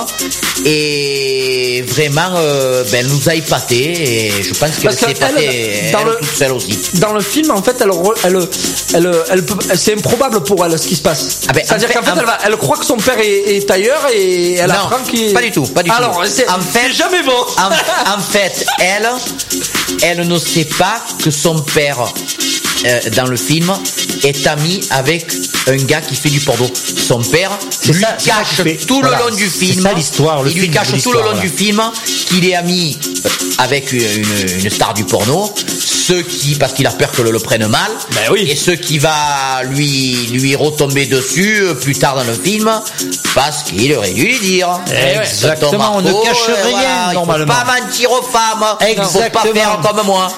et vraiment, euh, ben, elle nous a épaté, et je pense qu'elle s'est épatée elle, elle, le, toute seule aussi. Dans le film, en fait, elle, elle, elle, elle, elle c'est improbable pour elle ce qui se passe. Ah ben, c'est-à-dire en fait, qu'en fait, en... elle, va, elle croit que son père est, est ailleurs, et elle non, apprend qu'il. Pas du tout, pas du Alors, tout. C'est, en fait, c'est jamais bon. En, en fait, elle, elle ne sait pas que son père, euh, dans le film, est ami avec un gars qui fait du porno. Son père c'est lui ça, cache c'est tout voilà, le long du film. C'est ça l'histoire. Le il film, lui cache tout le long voilà. du film qu'il est ami avec une, une, une star du porno. Ceux qui, parce qu'il a peur que le, le prenne mal, ben oui. et ceux qui va lui lui retomber dessus plus tard dans le film, parce qu'il aurait dû lui dire. Exactement. Marco, on ne cache rien voilà, normalement. Il faut pas mentir aux femmes. Exactement. Il faut pas faire comme moi.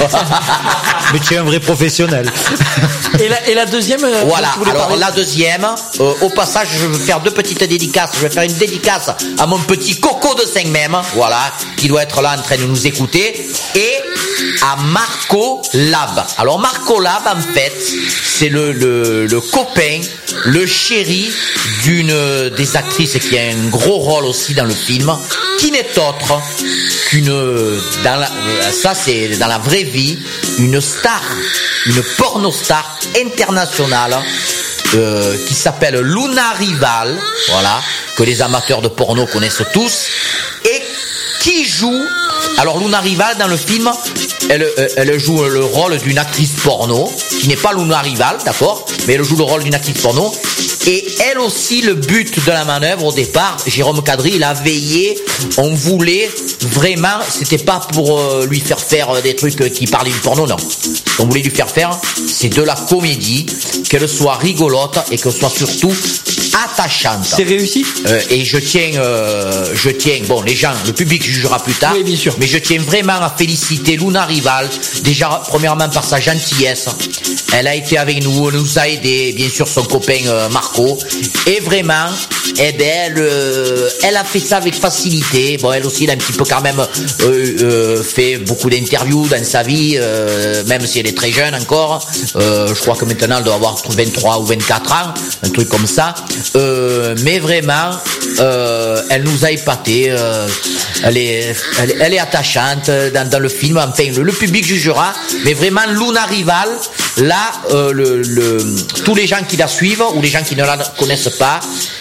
Mais tu es un vrai professionnel. Et la, et la deuxième. Voilà. Alors parler. la deuxième. Euh, au passage, je vais faire deux petites dédicaces. Je vais faire une dédicace à mon petit Coco de Saint-Même, voilà, qui doit être là en train de nous écouter, et à Marco Lab. Alors Marco Lab, en fait, c'est le, le, le copain, le chéri d'une des actrices qui a un gros rôle aussi dans le film, qui n'est autre qu'une, dans la, ça c'est dans la vraie vie, une star, une porno star internationale, euh, qui s'appelle Luna Rival, voilà, que les amateurs de porno connaissent tous, et qui joue. Alors Luna Rival dans le film, elle, elle joue le rôle d'une actrice porno, qui n'est pas Luna Rival, d'accord, mais elle joue le rôle d'une actrice porno. Et elle aussi, le but de la manœuvre au départ, Jérôme Cadry, il a veillé, on voulait vraiment, c'était pas pour euh, lui faire faire des trucs qui parlaient du porno, non. Ce qu'on voulait lui faire faire, c'est de la comédie, qu'elle soit rigolote et qu'elle soit surtout attachante. C'est réussi euh, Et je tiens, euh, je tiens, bon, les gens, le public jugera plus tard, oui, bien sûr. Mais je tiens vraiment à féliciter Luna Rival, déjà premièrement par sa gentillesse. Elle a été avec nous, elle nous a aidé, bien sûr son copain euh, Marco, et vraiment, eh ben, elle, euh, elle a fait ça avec facilité. Bon, elle aussi, elle a un petit peu quand même euh, euh, fait beaucoup d'interviews dans sa vie, euh, même si elle est très jeune encore. Euh, je crois que maintenant elle doit avoir vingt-trois ou vingt-quatre ans, un truc comme ça. Euh, mais vraiment, euh, elle nous a épatés. Euh, elle est, elle, est, elle est attachante dans, dans le film. Enfin, le, le public jugera. Mais vraiment, Luna Rival, là, euh, le, le, tous les gens qui la suivent ou les gens qui ne la connaissent pas,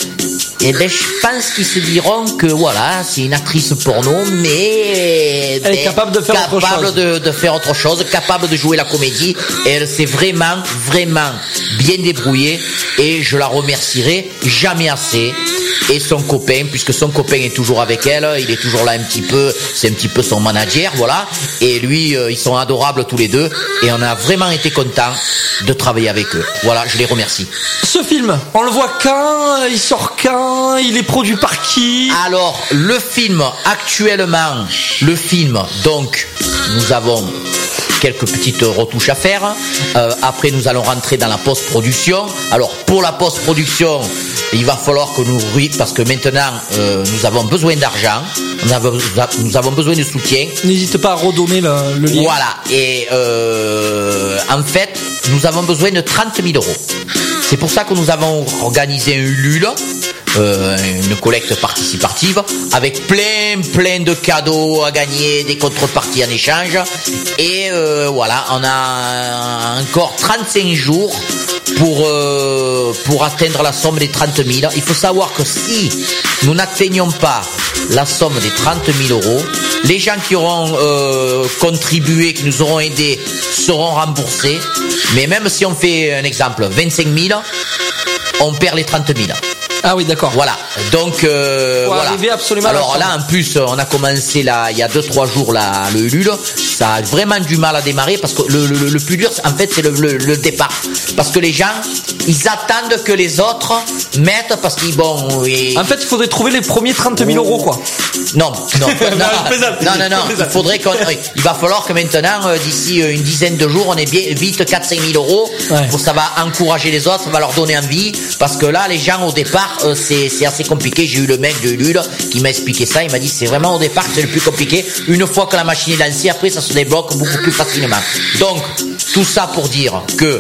eh ben, je pense qu'ils se diront que voilà, c'est une actrice porno, mais elle ben, est capable de faire capable autre chose. De, de faire autre chose, capable de jouer la comédie. Et elle s'est vraiment, vraiment bien débrouillée. Et je la remercierai jamais assez. Et son copain, puisque son copain est toujours avec elle, il est toujours là un petit peu, c'est un petit peu son manager, voilà. Et lui, euh, ils sont adorables tous les deux. Et on a vraiment été contents de travailler avec eux. Voilà, je les remercie. Ce film, on le voit quand? Il sort quand? Il est produit par qui? Alors, le film, actuellement, le film, donc, nous avons quelques petites retouches à faire. Euh, après, nous allons rentrer dans la post-production. Alors, pour la post-production, il va falloir que nous, parce que maintenant, euh, nous avons besoin d'argent, nous avons, nous avons besoin de soutien. N'hésite pas à redonner le, le lien. Voilà. Et euh, en fait, nous avons besoin de trente mille euros. C'est pour ça que nous avons organisé un Ulule. Euh, une collecte participative avec plein plein de cadeaux à gagner, des contreparties en échange, et euh, voilà, on a encore trente-cinq jours pour, euh, pour atteindre la somme des trente mille. Il faut savoir que si nous n'atteignons pas la somme des trente mille euros, les gens qui auront euh, contribué, qui nous auront aidés, seront remboursés. Mais même si on fait un exemple, vingt-cinq mille, on perd les trente mille. Ah oui, d'accord. Voilà. Donc, euh, Pour voilà. arriver absolument à la Alors somme. là, en plus, on a commencé là, il y a deux trois jours là, le Ulule. Ça a vraiment du mal à démarrer parce que le, le, le plus dur, en fait, c'est le, le, le départ. Parce que les gens, ils attendent que les autres mettent parce qu'ils bon. Et... En fait, il faudrait trouver les premiers trente mille euros, quoi. Non, non, non, je plaisante, non, non, non. je Il plaisante. faudrait qu'on, il va falloir que maintenant, euh, d'ici euh, une dizaine de jours, on ait bien vite quatre cinq mille euros. Ouais. Pour ça va encourager les autres, ça va leur donner envie. Parce que là, les gens au départ, euh, c'est, c'est assez compliqué. J'ai eu le mec de Ulule qui m'a expliqué ça. Il m'a dit c'est vraiment au départ que c'est le plus compliqué. Une fois que la machine est lancée, après ça se débloque beaucoup plus facilement. Donc tout ça pour dire que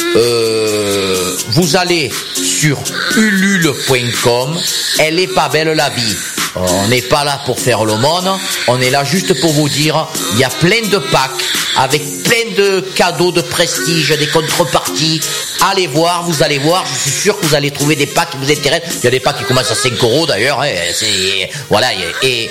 euh, vous allez sur ulule point com. Elle est pas belle la vie. On n'est pas là pour faire l'aumône, on est là juste pour vous dire, il y a plein de packs avec plein de cadeaux de prestige, des contreparties. Allez voir, vous allez voir, je suis sûr que vous allez trouver des packs qui vous intéressent. Il y a des packs qui commencent à cinq euros d'ailleurs, hein, c'est, voilà, et,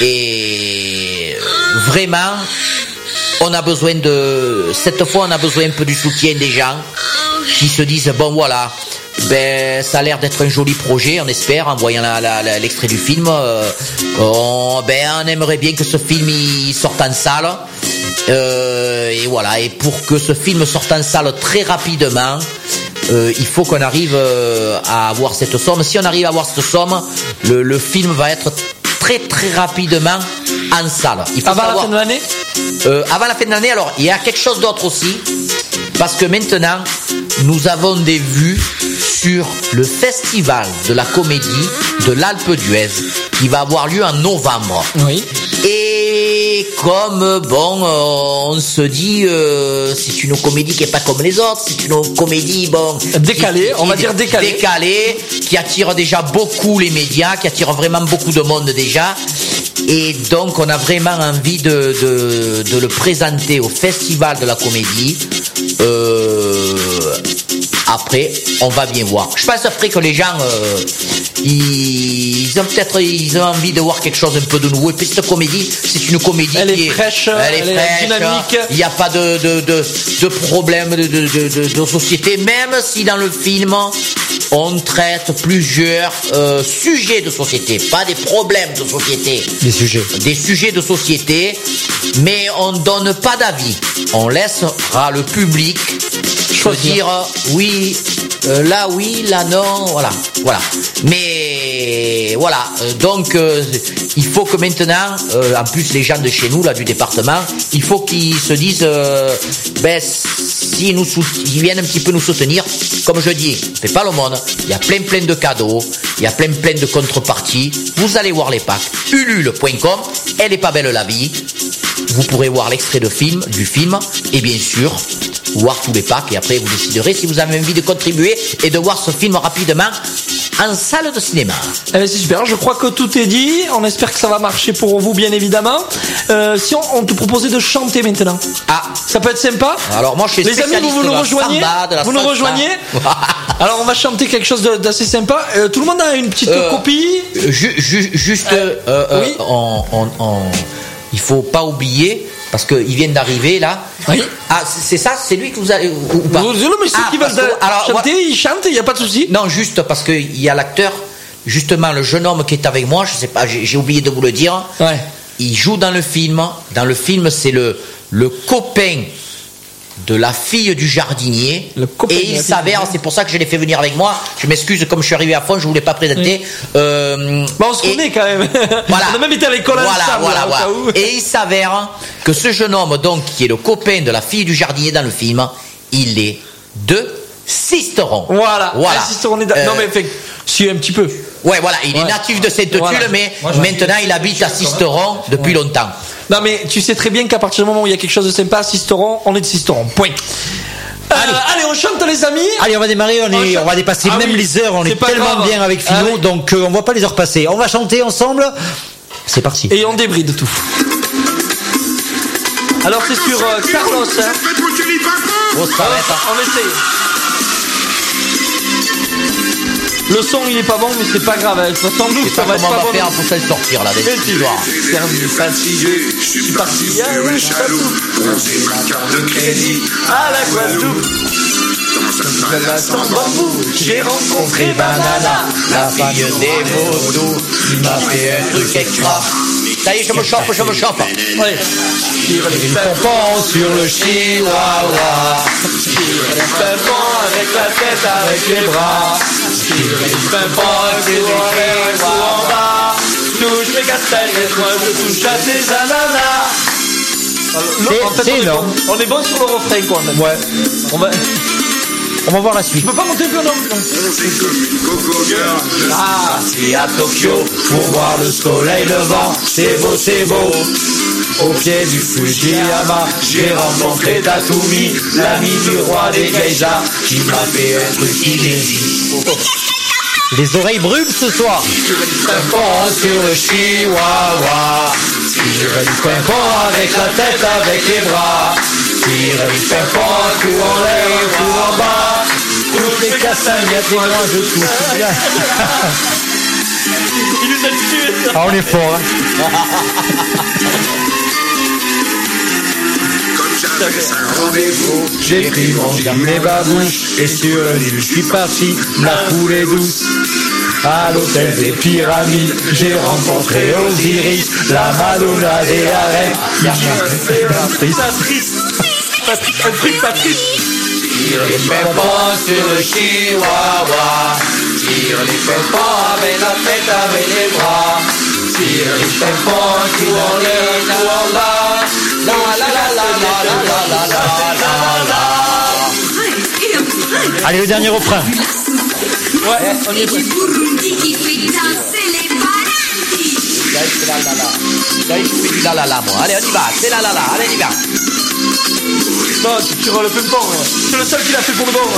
et vraiment, on a besoin de, cette fois on a besoin un peu du soutien des gens qui se disent, bon voilà, ben ça a l'air d'être un joli projet, on espère, en voyant la, la, la, l'extrait du film. Euh, on, ben on aimerait bien que ce film il sorte en salle. Euh, et voilà. Et pour que ce film sorte en salle très rapidement, euh, il faut qu'on arrive euh, à avoir cette somme. Si on arrive à avoir cette somme, le, le film va être très très rapidement en salle. Il faut Avant savoir, la fin de l'année euh, Avant la fin de l'année. Alors il y a quelque chose d'autre aussi, parce que maintenant nous avons des vues sur le festival de la comédie de l'Alpe d'Huez qui va avoir lieu en novembre. Oui. Et comme bon, euh, on se dit, euh, c'est une comédie qui est pas comme les autres, c'est une comédie bon décalée, qui- on va qui- dire décalée, décalée, qui attire déjà beaucoup les médias, qui attire vraiment beaucoup de monde déjà. Et donc on a vraiment envie de, de, de le présenter au festival de la comédie. Euh, après, on va bien voir. Je pense après que les gens, euh, ils, ils ont peut-être, ils ont envie de voir quelque chose un peu de nouveau. Et puis cette comédie, c'est une comédie Elle qui est fraîche, elle est elle est fraîche, dynamique. Il n'y a pas de de de, de problème de, de, de, de, de société, même si dans le film on traite plusieurs euh, sujets de société, pas des problèmes de société. Des sujets. Des sujets de société, mais on donne pas d'avis. On laissera le public choisir, oui, euh, là oui, là non, voilà, voilà. Mais voilà, euh, donc euh, il faut que maintenant, euh, en plus les gens de chez nous, là du département, il faut qu'ils se disent, euh, ben s'ils nous sout- ils viennent un petit peu nous soutenir, comme je dis, on fait pas l'aumône, il y a plein plein de cadeaux, il y a plein plein de contreparties. Vous allez voir les packs, ulule point com. Elle est pas belle la vie. Vous pourrez voir l'extrait de film, du film, et bien sûr, voir tous les packs, et après vous déciderez si vous avez envie de contribuer et de voir ce film rapidement en salle de cinéma. Eh ben, c'est super, je crois que tout est dit. On espère que ça va marcher pour vous, bien évidemment. Euh, si on, on te proposait de chanter maintenant, ah, ça peut être sympa. Alors moi je suis Les amis, spécialiste vous, vous de nous la rejoignez, samba, de la vous nous salsa. rejoignez. Alors on va chanter quelque chose de- d'assez sympa. Euh, tout le monde a une petite Euh, copie. Ju- ju- juste, euh, euh, oui. on, on- on- il faut pas oublier, parce qu'ils viennent d'arriver là. Oui. Ah, c'est c'est ça, c'est lui que vous avez ou, ou pas Vous- non, mais ceux Ah, qui parce veulent que- alors, chanter, moi- ils chantent, il n'y a pas de souci. Non, juste parce qu'il y a l'acteur, justement le jeune homme qui est avec moi, je sais pas, j'ai j'ai oublié de vous le dire. Ouais. Il joue dans le film. Dans le film, c'est le, le copain de la fille du jardinier. copain Et de il la fille s'avère, du c'est pour ça que je l'ai fait venir avec moi. Je m'excuse, comme je suis arrivé à fond, je voulais pas présenter. Euh, Bah, on se et- connaît quand même. Voilà. On a même été à l'école Voilà, ensemble. voilà, là, au voilà. cas où. Et il s'avère que ce jeune homme, donc, qui est le copain de la fille du jardinier dans le film, il est de Sisteron. Voilà. Voilà. Un Sisteron est da- Euh, Non mais fait, si un petit peu. Ouais, voilà, il est Ouais. natif de Sainte-Tulle, Voilà. mais Moi, j'en maintenant il habite à Sisteron depuis longtemps. Non mais tu sais très bien qu'à partir du moment où il y a quelque chose de sympa à Sisteron, on est de Sisteron. Point. Euh, allez. on chante les amis. Allez, on va démarrer, on, est, chante. on va dépasser Ah même oui, les heures, on c'est est, pas tellement grave. bien avec Philo, Ah oui. donc euh, on voit pas les heures passer. On va chanter ensemble. C'est parti. Et on débride tout. Alors c'est sur euh, Carlos. Hein. Oh, ça va être- On essaye. Le son il est pas bon, mais c'est pas grave. De toute façon, nous, Je sais ça pas va être comment pas on bon. va faire pour s'en sortir là, des Mais tu histoires. perdu, fatigué, je suis parti à la Guadeloupe, poser ma carte de crédit à la Guadeloupe. Dans un bambou, j'ai rencontré Banana, La famille des vaudous qui m'a fait un truc extra. Ça y est, je me chope, je me chope. Ouais. Une pompon sur le chihuahua. Les pimpons avec la tête, avec les bras. Les pimpons avec les oreilles, tout en bas. Touche mes castagnettes, moi je touche à tes ananas. C'est- En fait, c'est on est énorme. bon- On est bon sur le refrain, quoi. même. Ouais. On va. On va voir la suite. Je peux pas monter plus, non. Ah, c'est à Tokyo pour voir le soleil levant. C'est beau, c'est beau. Au pied du Fujiyama, j'ai rencontré Tatumi, l'ami du roi des geishas, qui m'a fait un truc inédit. Les oreilles brûlent ce soir. Pimpon sur le chihuahua. Tire du pimpon avec la tête, avec les bras. Tire du pimpon, tout en l'air, tout en bas. Toutes les castagnettes, et moi je touche bien. Il nous a tués. Ah, on est fort, hein. Rendez-vous, j'ai pris mon mes babouches et sur le Nil je suis parti, la foule est douce. À l'hôtel des pyramides, j'ai rencontré Osiris, la Madonna des arènes, qui m'a fait un triste. Un truc pas triste. Tire les pimpons sur le chihuahua. Tire les pimpons avec la tête, avec les bras. Tire les pimpons, tout en l'air, tout en bas. La la la la la la la la la la la. Allez, le dernier refrain. Ouais, on y est presque. Là, c'est la la la. Là, il fait du la la la, moi. Allez, on y va. C'est la la la. Allez, on y va. Non, tu tires le pimpon. Ouais. C'est le seul qui l'a fait pour le bon.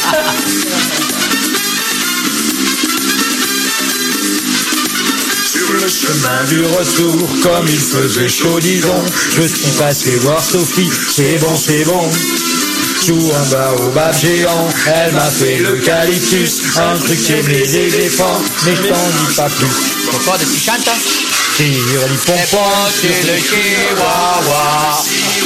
Sur le chemin du retour, comme il faisait chaud, disons, je suis passé voir Sophie, c'est bon, c'est bon. Sous un baobab géant, elle m'a fait l'eucalyptus, un truc qui aime les éléphants, mais je t'en dis pas plus. Pourquoi de tu chantes? Tire les pompons sur le chihuahua.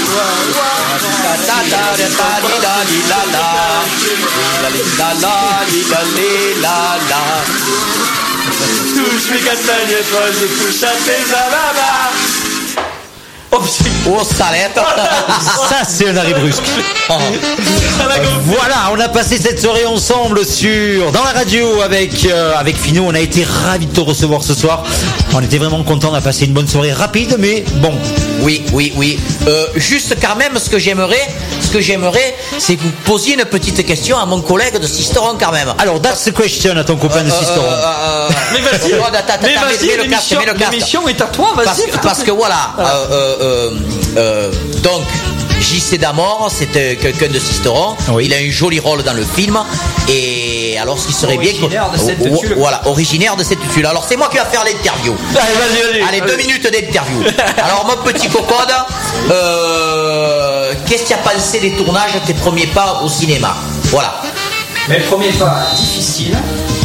Touche mes castagnettes, moi je touche à tes ananas. Oh putain. Oh, salette. Ça, c'est un arrêt brusque. Voilà, on a passé cette soirée ensemble sur dans la radio avec euh, avec Fino. On a été ravis de te recevoir ce soir. On était vraiment contents. On a passé une bonne soirée rapide, mais bon. Oui, oui, oui. Euh, juste quand même, ce que j'aimerais, ce que j'aimerais, c'est que vous posiez une petite question à mon collègue de Sisteron quand même. Alors, that's the question à ton copain de Sisteron. Euh, euh, Mais vas-y, oh, attends, attends, mais attends, vas-y, mets le casque, l'émission, mets le casque. l'émission est à toi, vas-y. Parce, parce que voilà, euh, euh, euh, euh, donc J C D'Amore, c'est euh, quelqu'un de Sisteron. Oui. Il a un joli rôle dans le film. Et alors, ce qui serait Originaire bien, de cette Oh, oh, tulle. voilà, originaire de cette tulle. Alors, c'est moi qui vais faire l'interview. Allez, vas-y, vas-y. Allez, deux minutes d'interview. Alors, mon petit cocode, euh, qu'est-ce que tu as pensé des tournages, tes premiers pas au cinéma? Voilà. Mes premiers pas difficiles,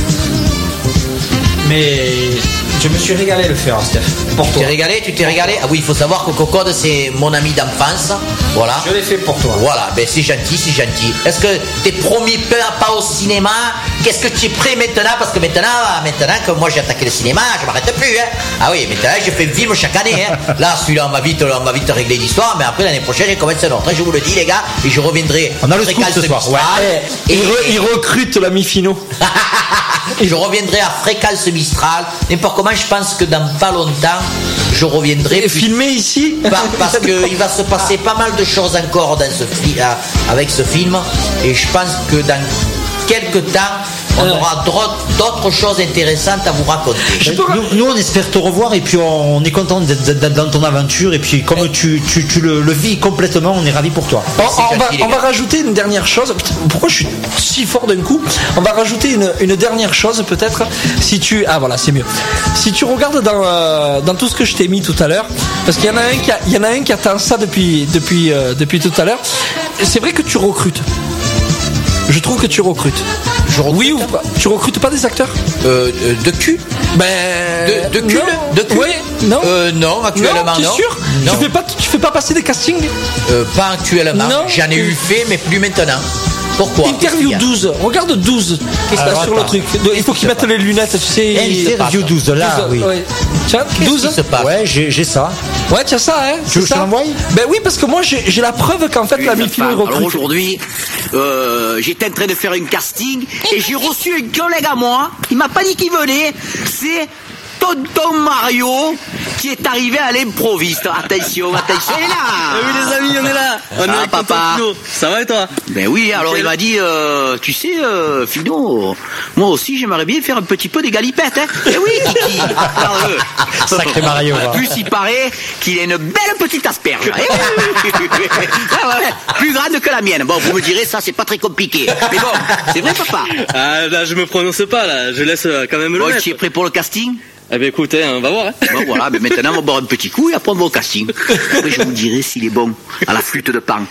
mais je me suis régalé à le faire, Steph. Pour Tu toi. t'es régalé, tu t'es régalé. Ah oui, il faut savoir que Cocode, c'est mon ami d'enfance. Voilà. Je l'ai fait pour toi. Voilà, ben c'est gentil, c'est gentil. Est-ce que tes premiers pas, pas au cinéma, qu'est-ce que tu es prêt maintenant? Parce que maintenant, maintenant que moi j'ai attaqué le cinéma, je m'arrête plus. Hein. Ah oui, maintenant je fais un film chaque année. Hein. Là, celui-là, on va vite, on va vite régler l'histoire, mais après l'année prochaine, j'ai commencé un autre. Je vous le dis, les gars, et je reviendrai. On a le scoop Fréquence ce soir. Mistral, Ouais. Et, Il, re- il recrute l'ami Fino. et je reviendrai à Fréquence Mistral. N'importe comment, je pense que dans pas longtemps, je reviendrai. Et filmé ici. Par- parce qu'il va se passer pas mal de choses encore dans ce fi- euh, avec ce film, et je pense que dans quelques temps on aura d'autres- d'autres choses intéressantes à vous raconter. Nous, nous, on espère te revoir et puis on est content d'être d'être dans ton aventure et puis comme tu, tu, tu le, le vis complètement, on est ravis pour toi. On, on va, on va rajouter une dernière chose. Putain, pourquoi je suis si fort d'un coup? On va rajouter une, une dernière chose peut-être. Si tu ah voilà c'est mieux. Si tu regardes dans euh, dans tout ce que je t'ai mis tout à l'heure, parce qu'il y en a un qui a, il y en a un qui attend ça depuis depuis euh, depuis tout à l'heure. C'est vrai que tu recrutes. Je trouve que tu recrutes. Je recrute. Oui ou pas? Tu recrutes pas des acteurs? Euh, euh, de cul? Ben. De, de cul? Non. De cul? Oui. Non. Euh, non, actuellement non. non. T'es sûr? Non. Tu fais pas, tu fais pas passer des castings? Euh, pas actuellement. Non. J'en ai eu fait, mais plus maintenant. Pourquoi? Interview douze. Regarde douze. Qu'est-ce qu'il y a sur le truc? Il faut qu'ils mettent les lunettes, tu sais. Interview douze, là, oui. Ouais. Tiens, douze. Ouais, j'ai, j'ai ça. Ouais, tiens ça, hein. Tu veux que je te l'envoie? Ben oui, parce que moi, j'ai, j'ai la preuve qu'en fait, l'ami Philo, il Alors recrute. aujourd'hui, euh, j'étais en train de faire une casting et j'ai reçu un collègue à moi. Il m'a pas dit qu'il venait. C'est Tonton Mario qui est arrivé à l'improviste. Attention, attention, il est là. Oui les amis, on est là. On est Ah, avec papa. Tonton Philo. Ça va et toi? Ben oui, alors il m'a dit, euh, tu sais, euh, Philo, moi aussi j'aimerais bien faire un petit peu des galipettes. Hein. Eh oui, Kiki. Alors, euh, Sacré Mario, En va. plus, il paraît qu'il a une belle petite asperge. Eh oui. Ah ouais, plus grande que la mienne. Bon, vous me direz, ça c'est pas très compliqué. Mais bon, c'est vrai, papa. Ah là, je me prononce pas là. Je laisse euh, quand même le Bon, mettre. tu es prêt pour le casting? Eh ben écoutez, on va voir. Hein. Bon voilà, mais maintenant on va boire un petit coup et après on va au casting. Après je vous dirai s'il est bon à la flûte de pan.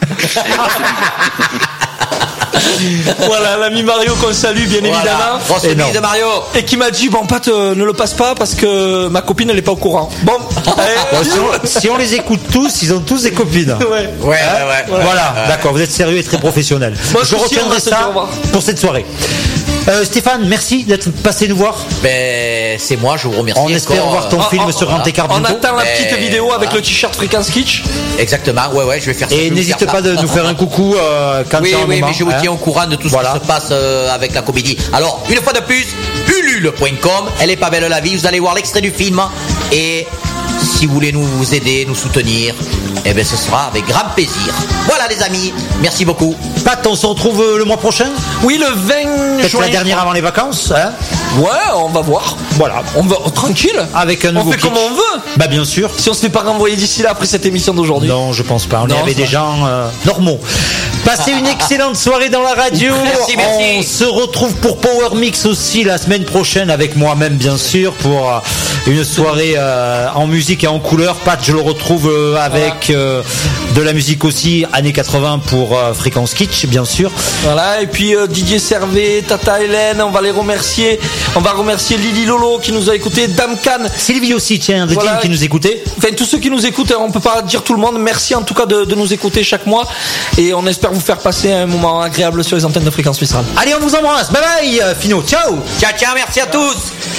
Voilà, l'ami Mario qu'on salue bien Voilà. évidemment. Grosse bise de Mario. Et qui m'a dit, bon Pat, euh, ne le passe pas parce que ma copine elle est pas au courant. Bon, Bon, si, on, si on les écoute tous, ils ont tous des copines. Ouais. Ouais, ouais, ouais. Voilà, d'accord, vous êtes sérieux et très professionnel. Moi, je je suis sûr, on retiendrai va se ça dire au revoir. pour cette soirée. Euh, Stéphane, merci d'être passé nous voir. Ben, c'est moi, je vous remercie. On espère encore. voir ton Ah, film ah, sur ah, Grand Écart On bientôt. attend la Mais petite vidéo avec voilà. le t-shirt Fréquence Kitsch. Exactement, ouais, ouais, je vais faire ça. Et je vais vous n'hésite faire pas ça. de nous faire un coucou euh, quand Oui, il y a un oui, moment. mais je vous hein. tiens au courant de tout ce Voilà. qui se passe euh, avec la comédie. Alors, une fois de plus, ulule point com, elle est pas belle la vie, vous allez voir l'extrait du film. Et si vous voulez nous aider, nous soutenir, eh bien ce sera avec grand plaisir. Voilà les amis, merci beaucoup. Pat, on se retrouve euh, le mois prochain. Oui, le vingt Peut-être juin. la dernière avant les vacances. Hein. Ouais, on va voir. Voilà. On va oh, tranquille. Avec un nouveau On fait pitch. comme on veut. Bah bien sûr. Si on se fait pas renvoyer d'ici là après cette émission d'aujourd'hui. Non, je pense pas. On Non, est avec ça des va. gens euh, normaux. Passez une excellente soirée dans la radio. Merci, merci. On se retrouve pour Power Mix aussi la semaine prochaine avec moi-même bien sûr pour euh, une soirée euh, en musique et en couleur. Pat, je le retrouve euh, avec euh, de la musique aussi années quatre-vingts pour euh, Fréquence Kitsch bien sûr. Voilà, et puis euh, Didier Servet, Tata Hélène, on va les remercier. On va remercier Lily Lolo qui nous a écouté, Dame Khan. Sylvie aussi, tiens, de Voilà. Team qui nous écoutait. Enfin, tous ceux qui nous écoutent, on peut pas dire tout le monde. Merci en tout cas de, de nous écouter chaque mois. Et on espère vous faire passer un moment agréable sur les antennes de Fréquence Mistral. Allez, on vous embrasse. Bye bye, euh, Fino. Ciao. Ciao, ciao, merci à tous.